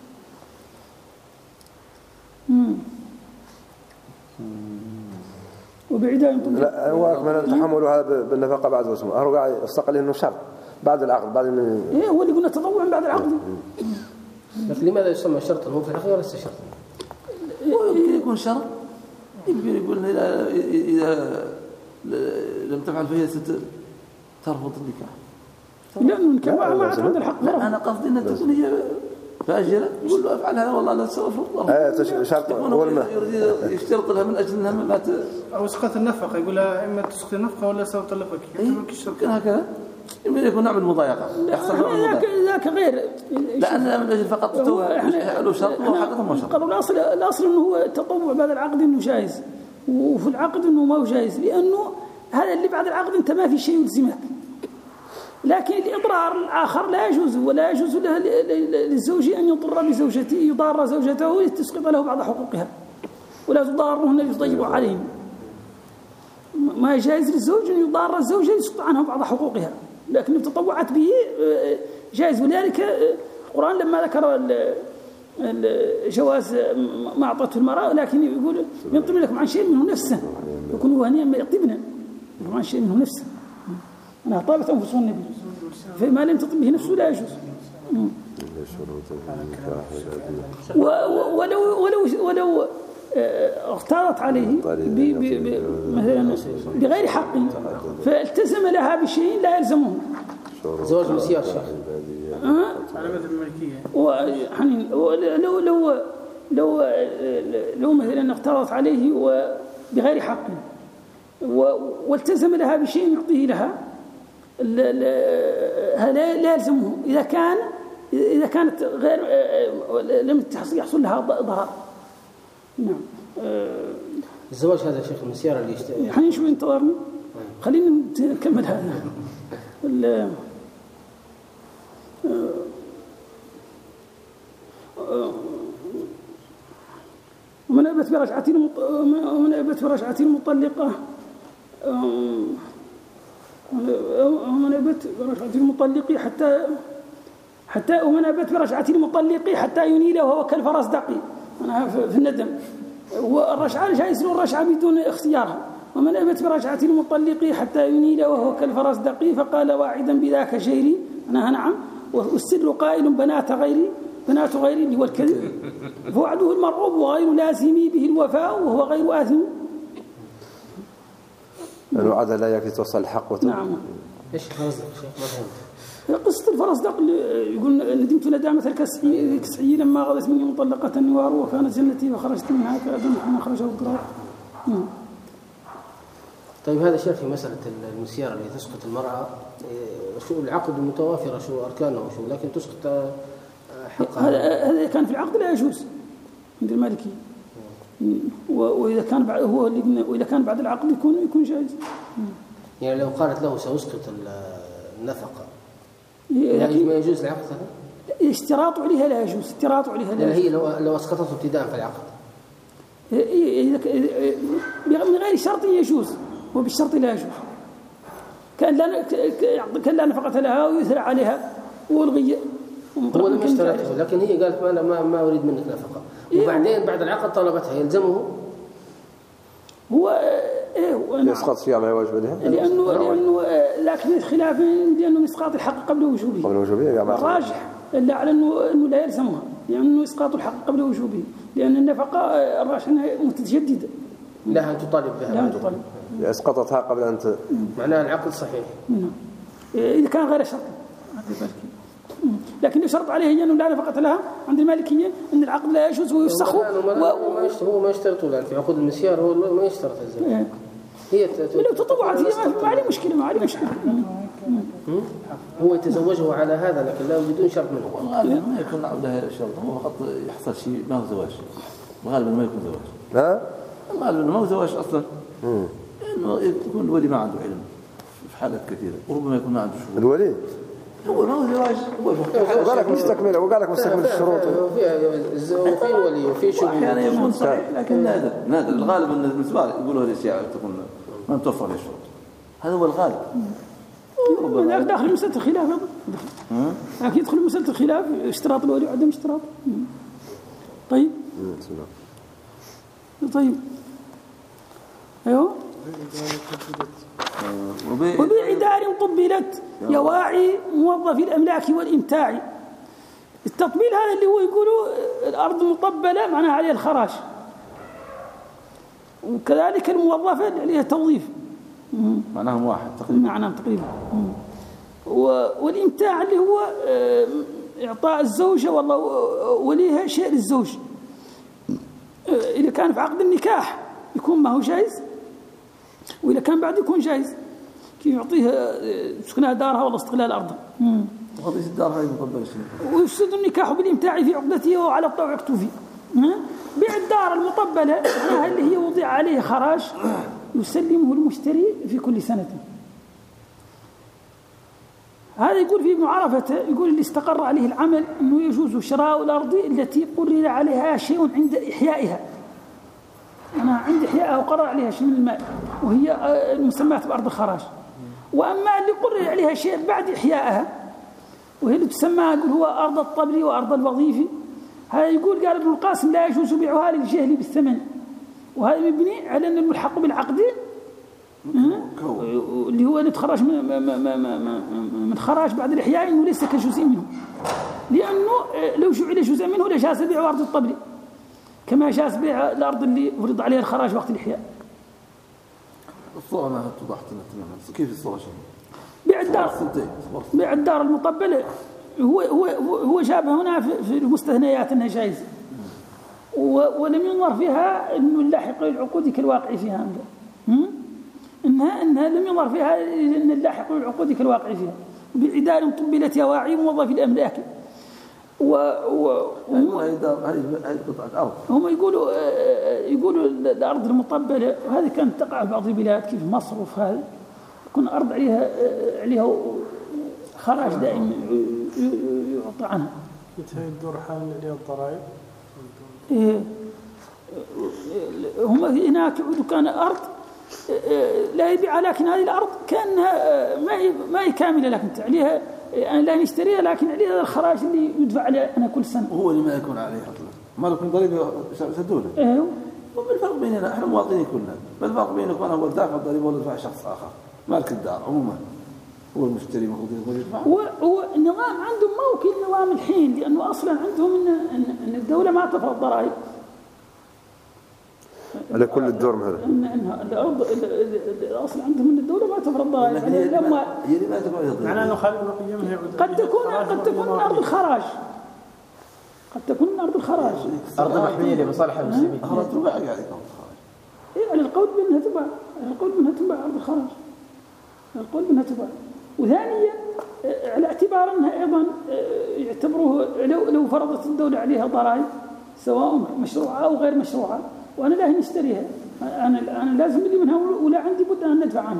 وبعدها لا هو أكمل تحملوا هذا بالنفقة بعد اسمه هو قاعد استقل إنه شرط بعد العقد بعد من إيه هو اللي قلنا تطوع بعد العقد. لكن لماذا يسمى شرطا؟ هو في الحقيقة ليس شرطا. يمكن يكون شرط، يمكن يقول إذا إذا لم تفعل فهي ترفض النكاح. لأنه كما ما عاد هذا الحق. لا أنا قصدي أن تكون هي فاجرة، يقول له افعل هذا والله لا تسوف الله. ايه شرط اول ما يريد يشترط لها من اجل انها ما ت... او اسقاط النفقه، يقول لها اما تسقط النفقه ولا سوف اطلقك. يمكن هكذا، يمكن يكون نوع من المضايقه، يحصل نوع من المضايقه. ذاك غير، لانها من اجل فقط له شرط وحقيقه ما شرط. الاصل الاصل انه هو التطوع بعد العقد انه جائز، وفي العقد انه ما هو جائز، لانه هذا اللي بعد العقد انت ما في شيء يلزمك. لكن الإضرار الآخر لا يجوز، ولا يجوز له للزوج أن يضر بزوجته، يضار زوجته لتسقط له بعض حقوقها، ولا تضارهن ليضيق عليهم. ما يجوز للزوج أن يضار الزوجة ليسقط عنها بعض حقوقها، لكن إن تطوعت به جائز. ولذلك القرآن لما ذكر الجواز ما أعطته المرأة، لكن يقول ينطبق لكم عن شيء منه نفسه، يكونوا هنيئا ما يطيبنا عن شيء منه نفسه. أنا طابت أنفسه النبي، فما لم تطب به نفسه لا يجوز. ولو ولو ولو اغتارت عليه مثلا بغير حق فالتزم لها بشيء لا يلزمه. زواج مسيار شيخ على مذهب المالكية. لو لو لو لو مثلا اغتارت عليه بغير حق والتزم لها بشيء يعطيه لها، لا لا يلزمه إذا كان إذا كانت غير لم يحصل لها ضرر. نعم. الزواج هذا شيخ المسيار اللي يشتغل حين شوي انتظرني، خلينا نكمل هذا. ومن أبت برجعة ومن أبت برجعة المطلقة ومن أبت برجعة المطلق حتى حتى ومن أبت برجعة المطلق حتى ينيله وهو كالفرس دقي. أنا في الندم. والرجعة جائز له الرجعة بدون اختيارها. ومن أبت برجعة المطلق حتى ينيله وهو كالفرس دقي، فقال واعدا بذاك جيري، أنا نعم، والسر قائل بنات غيري بنات غيري اللي هو الكذب، فوعده المرغوب وغير لازم به الوفاء وهو غير آثم. الوعد لا يكفي توصل الحق وتوصل. نعم. ايش الفرزدق شيخ؟ ما فهمت. قصة الفرزدق يقول ندمت ندامة الكسعي لما غضت مني مطلقة النوار وكانت جنتي وخرجت منها كأذن حين خرجه القرار. طيب هذا شيخ في مسألة المسيار اللي تسقط المرأة، شو العقد المتوافرة شو أركانه وشو، لكن تسقط حقها. هذا كان في العقد لا يجوز عند المالكي، وإذا كان بعد هو اللي وإذا كان بعد العقد يكون يكون جائز. يعني لو قالت له سأسقط النفقة ما يجوز العقد هذا؟ اشتراط عليها لا يجوز، اشتراط عليها لا يجوز. هي لو لو اسقطته ابتداء في العقد من غير شرط يجوز وبالشرط لا يجوز. كان لا كان لا نفقة لها ويثرى عليها والغي. هو لم يشترطه، لكن هي قالت ما ما ما اريد منك نفقة، وبعدين بعد العقد طلبتها، يلزمه هو ايه يسقط فيها ما يواجب عليها، لانه لانه لكن خلاف لانه اسقاط الحق قبل وجوبه. قبل وجوبه الراجح الا على انه انه لا يلزمها، لانه اسقاط الحق قبل وجوبه، لان النفقه الراجح انها متجدده لها تطالب بها، لها تطالب. اسقطتها قبل ان ت... معناها العقد صحيح. نعم. اذا كان غير شرط، لكن يشرط عليه انه لا نفقه لها عند المالكيه، ان العقد لا يجوز ويفسخ. و... هو ما يشترطوا، لان في عقود المسيار هو ما يشترط الزواج. هي ت... لو تطوعت هي ما عليه مشكله، ما عليه مشكله. هو يتزوجه على هذا، لكن لا بدون شرط منه. والغالب ما يكون له شرط، هو فقط يحصل شيء ما هو زواج، غالبا ما يكون زواج. ها؟ غالبا ما هو زواج اصلا، لانه يكون الولي ما عنده علم في حالات كثيره، وربما يكون ما عنده شغل. الولي هو ما هو زواج، هو وقال لك مستكمل وقال لك مستكمل الشروط. وفي ولي وفي شغل. احيانا يكون صحيح لكن نادر نادر. الغالب ان المسبار يقولوا هذه الاشياء تكون ما متوفر الشروط، هذا هو الغالب. ربما داخل مسألة الخلاف، لكن يدخل مسألة الخلاف اشتراط الولي وعدم اشتراط. طيب طيب ايوه. وبيع دار قبلت يواعي موظف الاملاك والامتاع. التطبيل هذا اللي هو يقولوا الأرض مطبلة معناها عليها الخراش، وكذلك الموظفة اللي عليها توظيف معناهم واحد تقريبا. معناهم تقريبا. والإمتاع اللي هو إعطاء الزوجة والله وليها شيء للزوج، إذا كان في عقد النكاح يكون ما هو جائز، وإذا كان بعد يكون جائز، كيف يعطيها سكنها دارها والله استغلال أرضها. وقضية الدار هذه مطبلة شيء. ويفسد النكاح بالإمتاع في عقدته وعلى الطوع يكتفي. بيع الدار المطبلة معناها اللي هي وضع عليه خراج يسلمه المشتري في كل سنة. هذا يقول في معرفته، يقول اللي استقر عليه العمل أنه يجوز شراء الأرض التي قرر عليها شيء عند إحيائها. أنا عند إحيائها وقرر عليها شيء من المال وهي المسمى بأرض الخراج. وأما اللي قرر عليها شيء بعد إحيائها وهي اللي تسمى يقول هو أرض الطبري وأرض الوظيفي، هذا يقول قال ابن القاسم لا يجوز بيعها للجهل بالثمن، وهذا مبني على أن الملحق بالعقدين اللي هو يتخرج من من خراج بعد الإحياء إنه ليس كجزء منه، لأنه لو جعل جزء منه لجاز بيع أرض الطبري كما جاز بيع الأرض اللي فرض عليها الخراج وقت الإحياء. الصورة ما توضحت لنا تماما، كيف الصورة شنو؟ بيع الدار بيع الدار المطبلة هو هو هو جابها هنا في المستثنيات أنها جائزة، ولم ينظر فيها إنه اللاحق للعقود كالواقع فيها، إنها إنها لم ينظر فيها إن اللاحق للعقود كالواقع فيها بعدال طبلت يواعي موظف الأملاك. و و هم يقولوا يقولوا الأرض المطبلة وهذه كانت تقع في بعض البلاد كيف مصر وفي هذا يكون أرض عليها عليها خراج دائم يعطى عنها. هي الدور حال اللي الضرائب. إيه هم هناك كان أرض لا يبيعها، لكن هذه الأرض كانها ما هي ما هي كاملة، لكن عليها أنا لا نشتريها لكن عليها الخراج اللي يدفع عليه أنا كل سنة. هو اللي ما يكون عليه أصلا ما لكم ضريبة سدولة. إيه. وما الفرق بيننا إحنا مواطنين كلنا؟ ما الفرق بينك وأنا هو دافع الضريبة ولا دافع شخص آخر؟ مالك الدار عموما هو المشتري المفروض يدفع. هو هو النظام عندهم ما هو كالنظام الحين، لأنه أصلا عندهم إن إن الدولة ما تفرض ضرائب على كل الدور مثلا. إن إنها الأرض الأصل عندهم إن الدولة ما تفرض ضرائب لما هي ما تفرض. معناه إنه خالد بقيمه قد تكون قد تكون من أرض الخراج، قد تكون من أرض الخراج. أرض محمية لمصالح المسلمين. أرض تباع قاعد يكون الخراج. إيه على القول بأنها تباع، على القول بأنها تباع أرض الخراج، على القول بأنها تباع. وثانيا على اعتبار أنها أيضا يعتبروه لو لو فرضت الدولة عليها ضرائب سواء مشروعة أو غير مشروعة وأنا لا نشتريها، أنا أنا لازم لي منها ولا عندي بد أن ندفع عنها.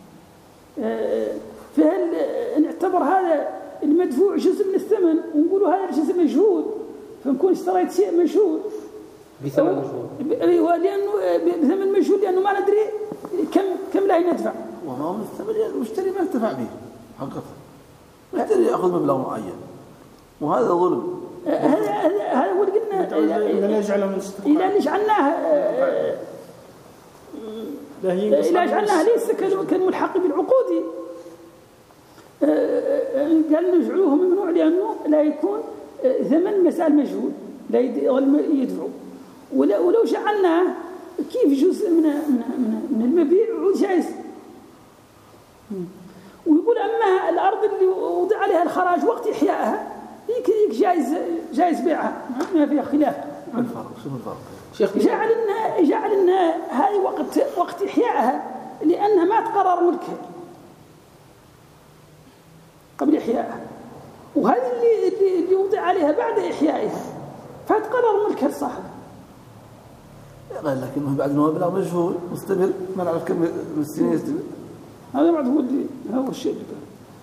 فهل نعتبر هذا المدفوع جزء من الثمن ونقولوا هذا الجزء مجهود، فنكون اشتريت شيء مجهود بثمن مجهود. أيوة لأنه بثمن مجهود لأنه ما ندري كم كم لا ندفع. وما هو الثمن يعني المشتري ما ينتفع به حقيقة، المشتري يأخذ مبلغ معين وهذا ظلم. هذا هذا هذا هو اللي قلنا إذا نجعله من إذا اللي جعلناه إذا جعلناها ليس كالملحق بالعقود قال نجعلوه ممنوع لأنه لا يكون ثمن مسألة مجهول لا يدفعوا، ولو جعلناه كيف جزء من من من المبيع جائز. ويقول أما الأرض اللي وضع عليها الخراج وقت إحيائها هيك جائز جائز بيعها ما فيها خلاف. الفرق شو الفرق؟ شيخ جعل إنها جعل إنها هذه وقت وقت إحيائها لأنها ما تقرر ملكها قبل إحيائها، وهذه اللي اللي وضع عليها بعد إحيائها فتقرر ملكها لصاحبها. لكنه بعد ما مبلغ مجهول مستمر ما نعرف كم السنين يستمر. هذا بعد هو اللي هو الشيء اللي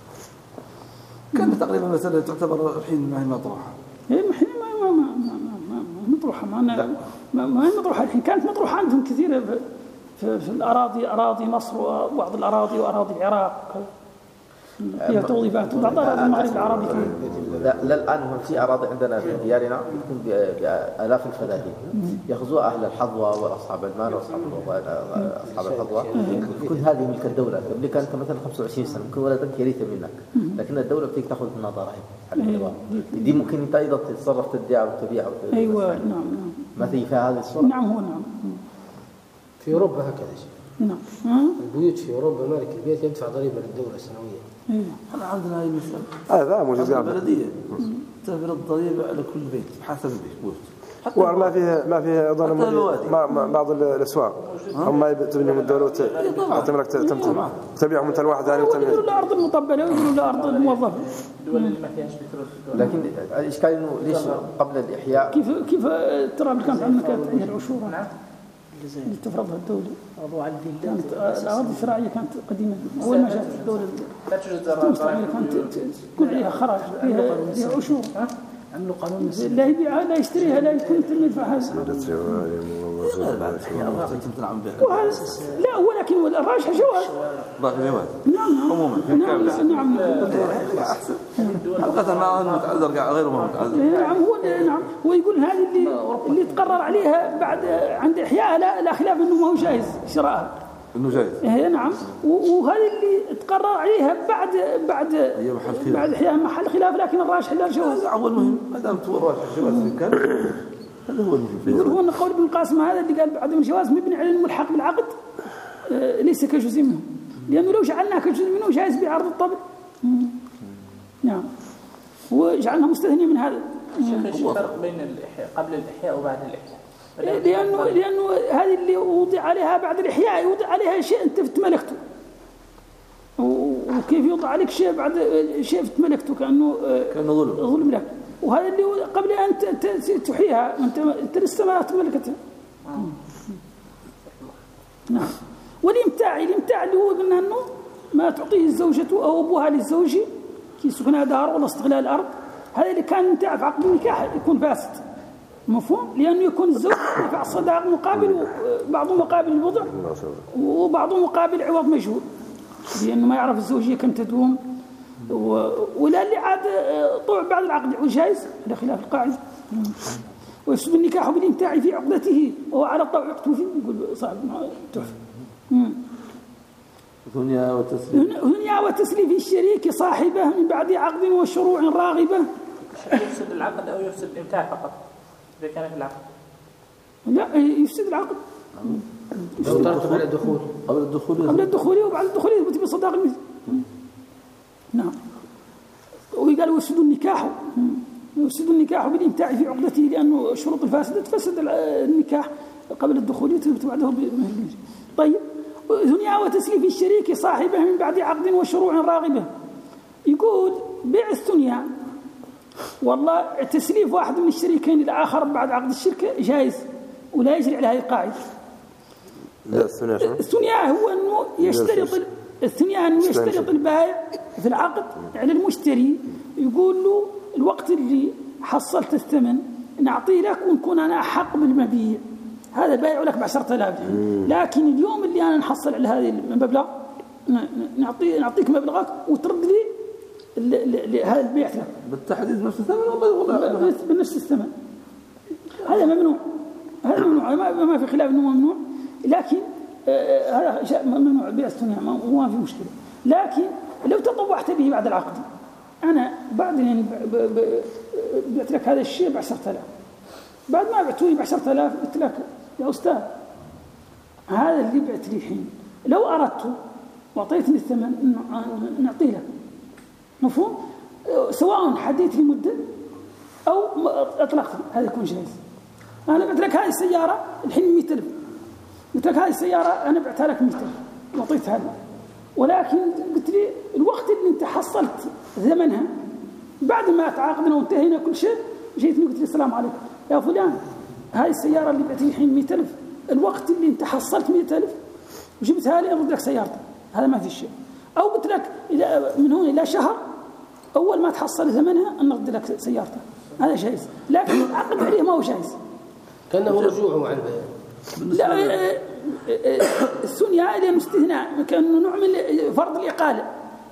كان تقريبا مسألة تعتبر الحين ما هي مطروحة. هي الحين ما ما ما ما ما مطروحة ما ما ما هي مطروحة الحين، كانت مطروحة عندهم كثيرة في, في, في الأراضي أراضي مصر وبعض الأراضي وأراضي العراق. فيها توظيفات وبعض أراضي المغرب العربي فيها. لا, لا الآن هم في أراضي عندنا في ديارنا تكون بآلاف الفدادين يأخذوا أهل الحظوة وأصحاب المال وأصحاب أصحاب الحظوة. تكون هذه ملك الدولة. قبل كانت مثلا خمسة وعشرين سنة ممكن ولدك يريث منك، لكن الدولة بتيجي تأخذ منها ضرائب على الحظوة. دي ممكن أنت أيضا تتصرف تبيع وتبيع. أيوة نعم نعم. ما في هذه الصورة. نعم هو نعم. في أوروبا هكذا شيء. نعم. البيوت في أوروبا مالك البيت يدفع ضريبة للدولة سنويا. أيوة. عندنا هاي المسألة. هذا موجود عندنا بلدية تفرض الضريبة على كل بيت حسب البيت. وما فيه ما فيه ايضا بعض الاسواق هم تبنيهم الدوله وتعطيهم لك تبيعهم انت لواحد ثاني وتبيع له الارض المطبله ويقولوا له ارض الموظفه. الدول اللي ما فيهاش بترول. لكن الاشكال انه ليش قبل الاحياء كيف كيف ترى اللي كانت عندنا كانت هي العشور اللي تفرضها الدوله. كانت الاراضي الزراعيه كانت قديمه اول ما جاءت الدوله لا توجد ضرائب كانت تكون عليها خراج فيها عشور. عملوا قانون لا يبيعها لا يشتريها لا يكون يتم يدفعها. لا ولكن الراجح جواز. نعم عموما نعم نعم حقيقة ما متعذر غير ما متعذر. نعم هو نعم هو يقول هذه اللي اللي تقرر عليها بعد عند إحيائها لا, لا خلاف إنه ما هو جائز شرائها. إنه جائز. إيه نعم وهذه اللي تقرر عليها بعد بعد بعد إحياء محل خلاف لكن الراجح لا الجواز. هو المهم ما دام تقول الراجح الجواز كان هذا هو المهم. هو قول ابن القاسم هذا اللي قال عدم الجواز مبني على الملحق بالعقد آه ليس كجزء منه لأنه لو جعلناه كجزء منه جائز بعرض الطبع. نعم وجعلنا مستثنية من هذا. شيخ الفرق بين الإحياء قبل الإحياء وبعد الإحياء؟ لأنه لأنه هذه اللي وضع عليها بعد الإحياء يوضع عليها شيء أنت تملكته وكيف يوضع عليك شيء بعد شيء تملكته كأنه كأنه ظلم ظلم لك وهذا اللي قبل أن تحييها أنت أنت لسه ما تملكتها. نعم والإمتاع الإمتاع اللي هو قلنا أنه ما تعطيه الزوجة أو أبوها للزوج كي سكنها دار ولا استغلال الأرض هذا اللي كان إمتاع في عقد النكاح يكون فاسد مفهوم لأنه يكون الزوج يدفع الصداق مقابل بعضه مقابل الوضع وبعضه مقابل عوض مجهول لأنه ما يعرف الزوجية كم تدوم ولا اللي عاد طوع بعد العقد يعود جائز على خلاف القاعدة. ويفسد النكاح بالإمتاع في عقدته وهو على الطوع يقتوفي يقول صاحب تحفة. ثنيا وتسليم ثنيا وتسليم الشريك صاحبه من بعد عقد وشروع راغبة. يفسد العقد أو يفسد الإمتاع فقط إذا كان في العقد؟ لا يفسد العقد. اشترط قبل الدخول قبل الدخول قبل الدخول وبعد الدخول يثبت بصداق المثل. نعم وقال ويفسد النكاح يفسد النكاح بالإمتاع في عقدته لأنه الشروط الفاسدة تفسد النكاح قبل الدخول يثبت بعده بمهر. طيب ثنيا وتسليف الشريك صاحبه من بعد عقد وشروع راغبة. يقول بيع الثنيا والله تسليف واحد من الشريكين الآخر بعد عقد الشركة جائز ولا يجري على هذه القاعدة. لا الثنيا شو؟ الثنيا هو أنه يشترط الثنيا أنه يشترط البائع في العقد على المشتري يقول له الوقت اللي حصلت الثمن نعطي لك ونكون أنا أحق بالمبيع هذا بايع لك بعشرة آلاف لكن اليوم اللي أنا نحصل على هذه المبلغ نعطي نعطيك مبلغك وترد لي هذا البيع لك بالتحديد نفس الثمن والله بنفس الثمن. هذا ممنوع هذا ممنوع ما في خلاف إنه ممنوع لكن هذا شيء ممنوع بيع الثنيا ما في مشكلة. لكن لو تطوعت به بعد العقد أنا بعدين بعت لك هذا الشيء بعشرة آلاف بعد ما بعتوني بعشرة آلاف قلت لك يا أستاذ هذا اللي بعت لي الحين لو أردته وأعطيتني الثمن نعطي لك مفهوم سواء حديت لي مدة أو أطلقت هذا يكون جائز. أنا بعت لك هذه السيارة الحين مئة ألف قلت لك هذه السيارة أنا بعتها لك مئة ألف وأعطيتها لك ولكن قلت لي الوقت اللي أنت حصلت ثمنها بعد ما تعاقدنا وانتهينا كل شيء جيتني قلت لي السلام عليكم يا فلان هاي السيارة اللي بعتني الحين مئة ألف الوقت اللي انت حصلت مئة ألف وجبتها لي أرد لك سيارتك هذا ما في شيء. أو قلت لك إذا من هون إلى شهر أول ما تحصل ثمنها أن نرد لك سيارتك هذا جائز لكن العقد عليه ما هو جائز كأنه رجوعه عن لا الثنيا إلى مستثناء كأنه نوع من فرض الإقالة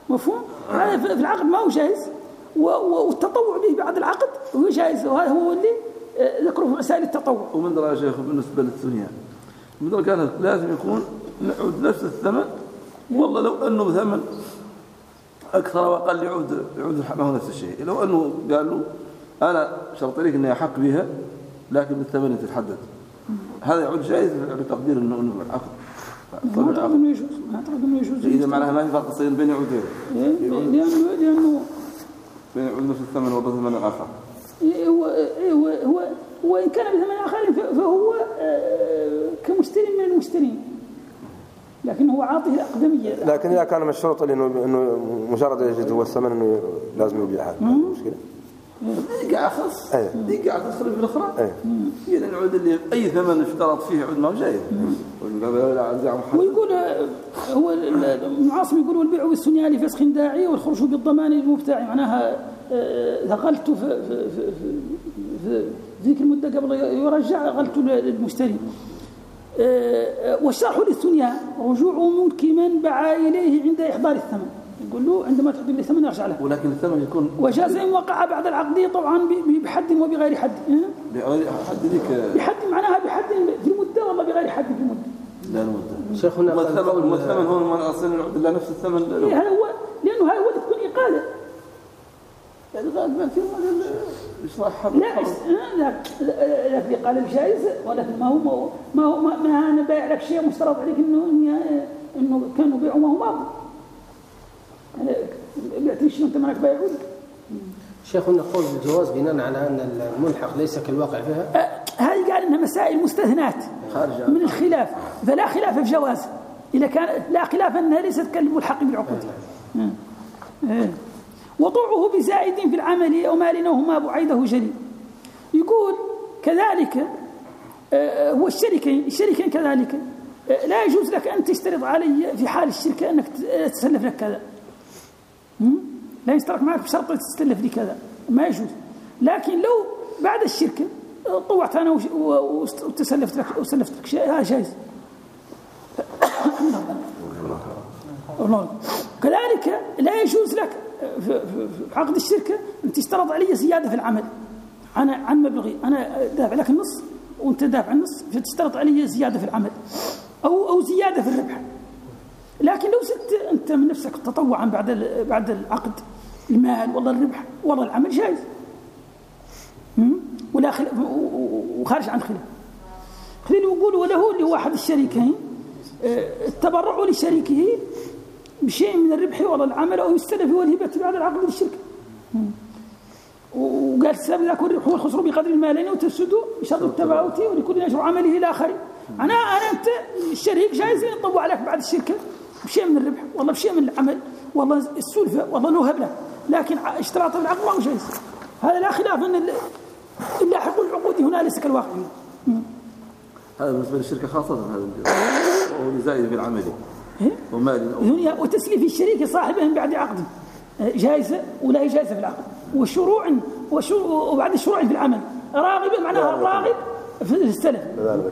مفهوم؟ هذا في العقد ما هو جائز، والتطوع به بعد العقد هو جائز، وهذا هو اللي ذكره في مسائل التطوع. ومن درى يا شيخ بالنسبة للثنيا من درى كانت لازم يكون نعود نفس الثمن، والله لو أنه ثمن أكثر وأقل يعود يعود معه نفس الشيء. لو أنه قال له أنا شرط لك أني أحق بها لكن بالثمن تتحدد، هذا يعود جائز بتقدير أنه أنه العقد. ما أعتقد أنه يجوز، ما أعتقد أنه يجوز. إذا معناها ما في فرق بين بين يعودين. لأنه لأنه بين يعود نفس الثمن وبثمن آخر. هو هو هو وإن كان بثمن آخر فهو كمشتري من المشترين، لكن هو عاطيه الأقدمية. لكن إذا كان مشروط إنه إنه مجرد يجد هو الثمن إنه لازم يبيع هذا مشكلة. دي قاعد خاص دي قاعد تدخل في الأخرى. إذا نعود اللي أي ثمن اشترط فيه يعود ما هو جايز. ويقول هو المعاصم يقول والبيع بالسنية لفسخ داعي والخروج بالضمان للمبتاع، معناها غلت في في في في ذيك المدة قبل يرجع غلت للمشتري. والشرح للثنيا رجوع ملك من باع إليه عند إحضار الثمن، يقول له عندما تحضر له الثمن يرجع له. ولكن الثمن يكون وجاز إن وقع بعد العقد طبعا بحد وبغير حد. بغير حد ذيك بحد معناها بحد في المدة والله بغير حد في المدة. لا المدة. شيخنا الثمن هون ما أصلا نعود إلا نفس الثمن. هذا هو لأنه هذا هو اللي تكون إقالة. لا لا لا قال الجائز، ولكن ما هو ما هو ما أنا بايع لك شيء مشترط عليك إنه إنه كانوا بيعوا ما هو باطل. أنا بعت شيء أنت مالك بايعه. شيخنا قول بالجواز بناء على أن الملحق ليس كالواقع فيها. هذه قال إنها مسائل مستثنات من الخلاف، فلا خلاف في جواز إذا كان لا خلاف أنها ليست كالملحق بالعقود. وطوعه بزائد في العمل أو مال وهما بعيده جلي. يقول كذلك هو الشركين الشركين كذلك لا يجوز لك أن تشترط علي في حال الشركة أنك تسلف لك كذا، لا يشترك معك بشرط تسلف لي كذا، ما يجوز. لكن لو بعد الشركة طوعت أنا وتسلفت لك وسلفت لك شيء هذا جائز. كذلك لا يجوز لك في عقد الشركة أن تشترط علي زيادة في العمل عن عن مبلغي، أنا دافع لك النص وأنت دافع النص، فتشترط علي زيادة في العمل أو أو زيادة في الربح. لكن لو زدت أنت من نفسك تطوعا بعد بعد العقد المال والله الربح والله العمل جائز ولا خلاف وخارج عن خلاف. خلينا نقول وله اللي هو أحد الشريكين التبرع لشريكه بشيء من الربح ولا العمل أو يستلف والهبة بعد العقد للشركة. وقال السلام ذاك الربح هو الخسر بقدر المالين وتفسدوا بشرط التباوت ولكل أجر عمله إلى آخره. أنا أنا أنت الشريك جايز يطوع لك بعد الشركة بشيء من الربح والله بشيء من العمل والله السلفة والله له هبلة، لكن اشتراط العقد ما هو جايز. هذا لا خلاف أن اللاحق العقود هنا ليس كالواقع. هذا بالنسبة للشركة خاصة هذا وهو زائد في العمل ومال وتسليف الشريك صاحبهم بعد عقد جائزة ولا هي جائزة في العقد وشروع وبعد الشروع في العمل راغب معناها الراغب في السلف. ثلاثة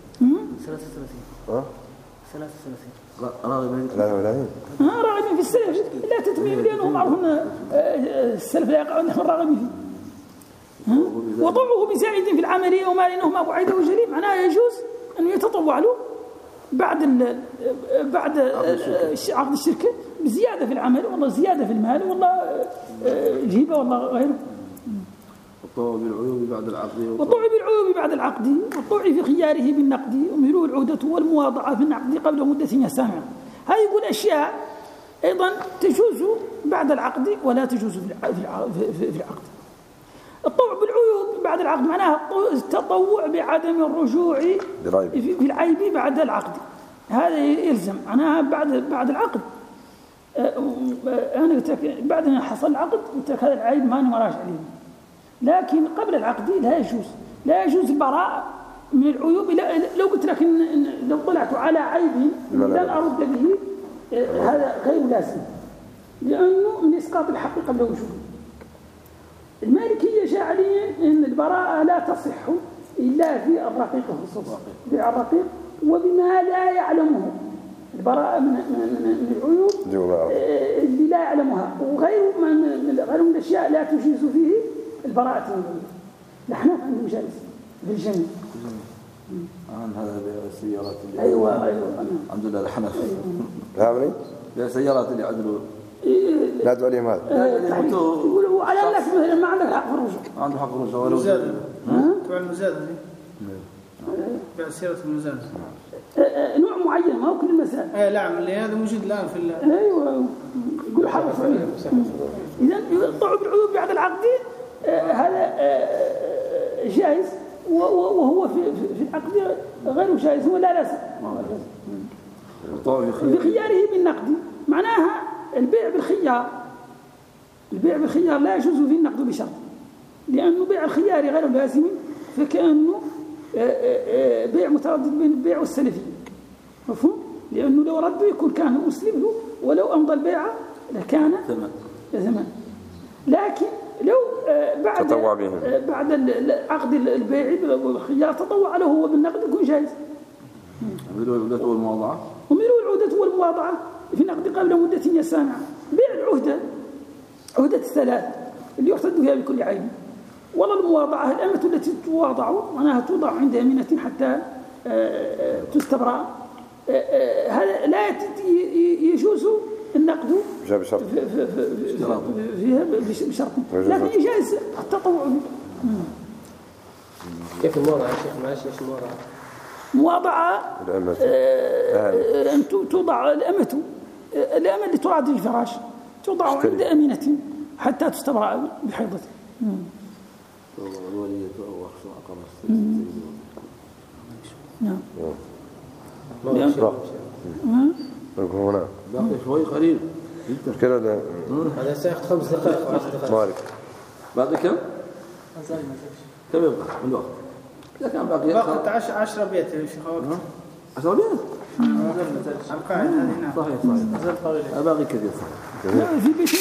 ثلاثة ثلاثة راغب لا لا ها راغب في السلف لا تتميم لأنه معروف أن السلف لا يقعون من راغب فيه. وضعه بزائد في العمل أو مال إنه ما بعيده وجليل معناه يجوز أن يتطوع له بعد ال بعد عقد الشركة بزيادة في العمل والله زيادة في المال والله الهبة والله غيره. والطوع بالعيوب بعد العقد والطوع بالعيوب بعد العقد والطوع في خياره بالنقد وملوء العودة والمواضعة في النقد قبل مدة سامعة. هذه يقول أشياء أيضا تجوز بعد العقد ولا تجوز في العقد. الطوع بالعيوب بعد العقد معناها التطوع بعدم الرجوع في العيب بعد العقد، هذا يلزم معناها بعد بعد العقد. أنا قلت لك بعد أن حصل العقد قلت لك هذا العيب ما أنا مراجع عليه، لكن قبل العقد لا يجوز لا يجوز البراء من العيوب. لو قلت لك إن لو طلعت على عيب لن أرد به هذا غير لازم لأنه من إسقاط الحق قبل وجوده. المالكية جاعلين أن البراءة لا تصح إلا في الرقيق في الرقيق وبما لا يعلمه البراءة من من العيوب اللي لا يعلمها، وغيره من غيره من الأشياء لا تجيز فيه البراءة من العيوب. الأحناف عندهم جائز في الجميع. عن هذا السيارات اللي أيوة أيوة الحمد لله الحنف فاهمني؟ السيارات اللي عدلوا لا تقول لهم هذا يقولوا على الناس مثلا ما عندك حق خروج، عنده حق خروج ولو المزادة تبع المزادة دي تبع سيارة المزادة نوع معين ما هو كل المسائل. ايه نعم اللي هذا موجود الآن في ال ايوه يقول حق إذا يقطعوا بالعيوب بعد العقد هذا جائز، وهو في في العقد غير جائز ولا لازم بخياره بالنقد. معناها البيع بالخيار، البيع بالخيار لا يجوز فيه النقد بشرط، لأنه بيع الخيار غير لازم، فكأنه بيع متردد بين البيع والسلفي، مفهوم؟ لأنه لو رده يكون كان مسلم له، ولو أمضى البيع لكان ثمن. لكن لو بعد بعد عقد البيع بالخيار تطوع له هو بالنقد يكون جائز. ومثل العودة والمواضعة ومثل العودة والمواضعة في النقد قبل مدة يسامع. بيع العهدة، عهدة الثلاث اللي يعتد فيها بكل عين، ولا المواضعة الأمة التي تواضع معناها توضع عند أمينة حتى تستبرأ، هذا لا يجوز النقد بشرط فيها بشرط، لكن يجوز التطوع. كيف المواضعة يا شيخ؟ معلش ايش المواضعة؟ مواضعة أن توضع الأمة الأمة اللي تعاد الفراش توضع عند أمينة حتى تستبرأ بحيضته. الولية أو أخشى أقام نعم. هنا باقي شوي قليل كده هذا سيأخذ خمس دقائق أو عشر دقائق. مالك باقي كم؟ كم يبقى من الوقت؟ إذا كان باقي باقي عشرة عشرة بيت يا شيخ أوقات. عشرة بيت؟ القاعدة هذه نعم. صحيح صحيح. باقي كثير صحيح. لا في بيت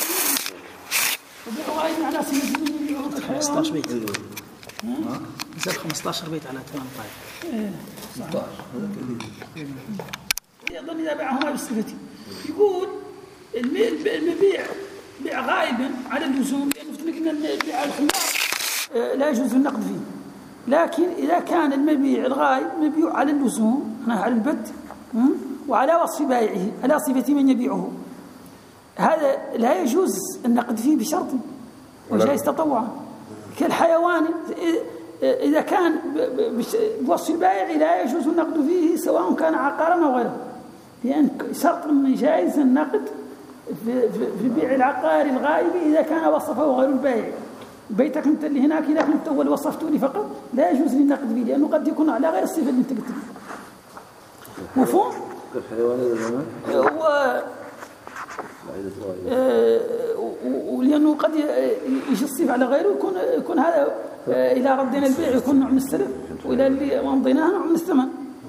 الله. على خمسة عشر بيت. نزل خمسة عشر بيت على ثمان طائف. ستة عشر. يظن إذا باعهما بالصفة يقول المبيع بيع غائبا على اللزوم، لأنه افترضنا أن بيع الخيار لا يجوز النقد فيه، لكن إذا كان المبيع الغائب مبيع على اللزوم على البت وعلى وصف بائعه على صفة من يبيعه، هذا لا يجوز النقد فيه بشرط وجائز تطوعا. كالحيوان إذا كان بوصف البائع لا يجوز النقد فيه سواء كان عقارا أو غيره، لأن شرط من جائز النقد في بيع العقار الغائب إذا كان وصفه غير البائع. بيتك أنت اللي هناك إذا كنت أول وصفته لي فقط لا يجوز للنقد فيه، لأنه قد يكون على غير الصفة اللي أنت قلت لي. مفهوم؟ الحيوان هذا هو ولأنه قد يجي الصفة على غيره يكون يكون هذا إذا ردينا البيع يكون نوع من السلف، وإلى اللي أمضيناه نوع من الثمن.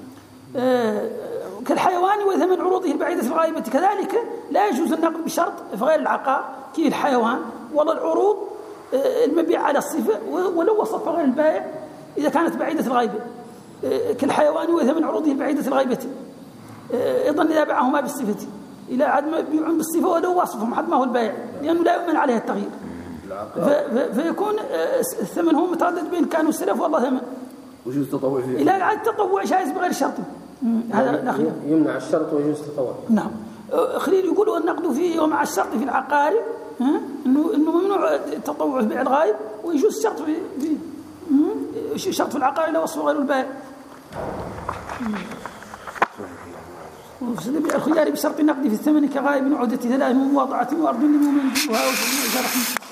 كالحيوان وثمن عروضه البعيدة في الغائبة كذلك لا يجوز النقد بشرط في غير العقار كي الحيوان ولا العروض المبيع على الصفة ولو وصف غير البائع إذا كانت بعيدة الغائبة. كالحيوان وثمن عروضه البعيدة في الغائبة أيضا إذا باعهما بالصفة إلى عدم بيعون بالصفة ولو وصفهم حد ما هو البائع، لأنه لا يؤمن عليه التغيير، فيكون الثمن هو متردد بين كانوا السلف والله ثمن. وجوز التطوع فيه؟ إلى عاد التطوع جائز بغير شرط. هذا يمنع الشرط ويجوز التطوع. نعم. خليل يقولوا النقد فيه ومع الشرط في العقار إنه إنه ممنوع التطوع في بيع الغائب ويجوز الشرط في في شرط في العقار لو وصفه غير البائع. وفي الخيار بشرط النقد في الثمن كغائب عودة ثلاث مواضعة وأرض لمؤمن وها وجميع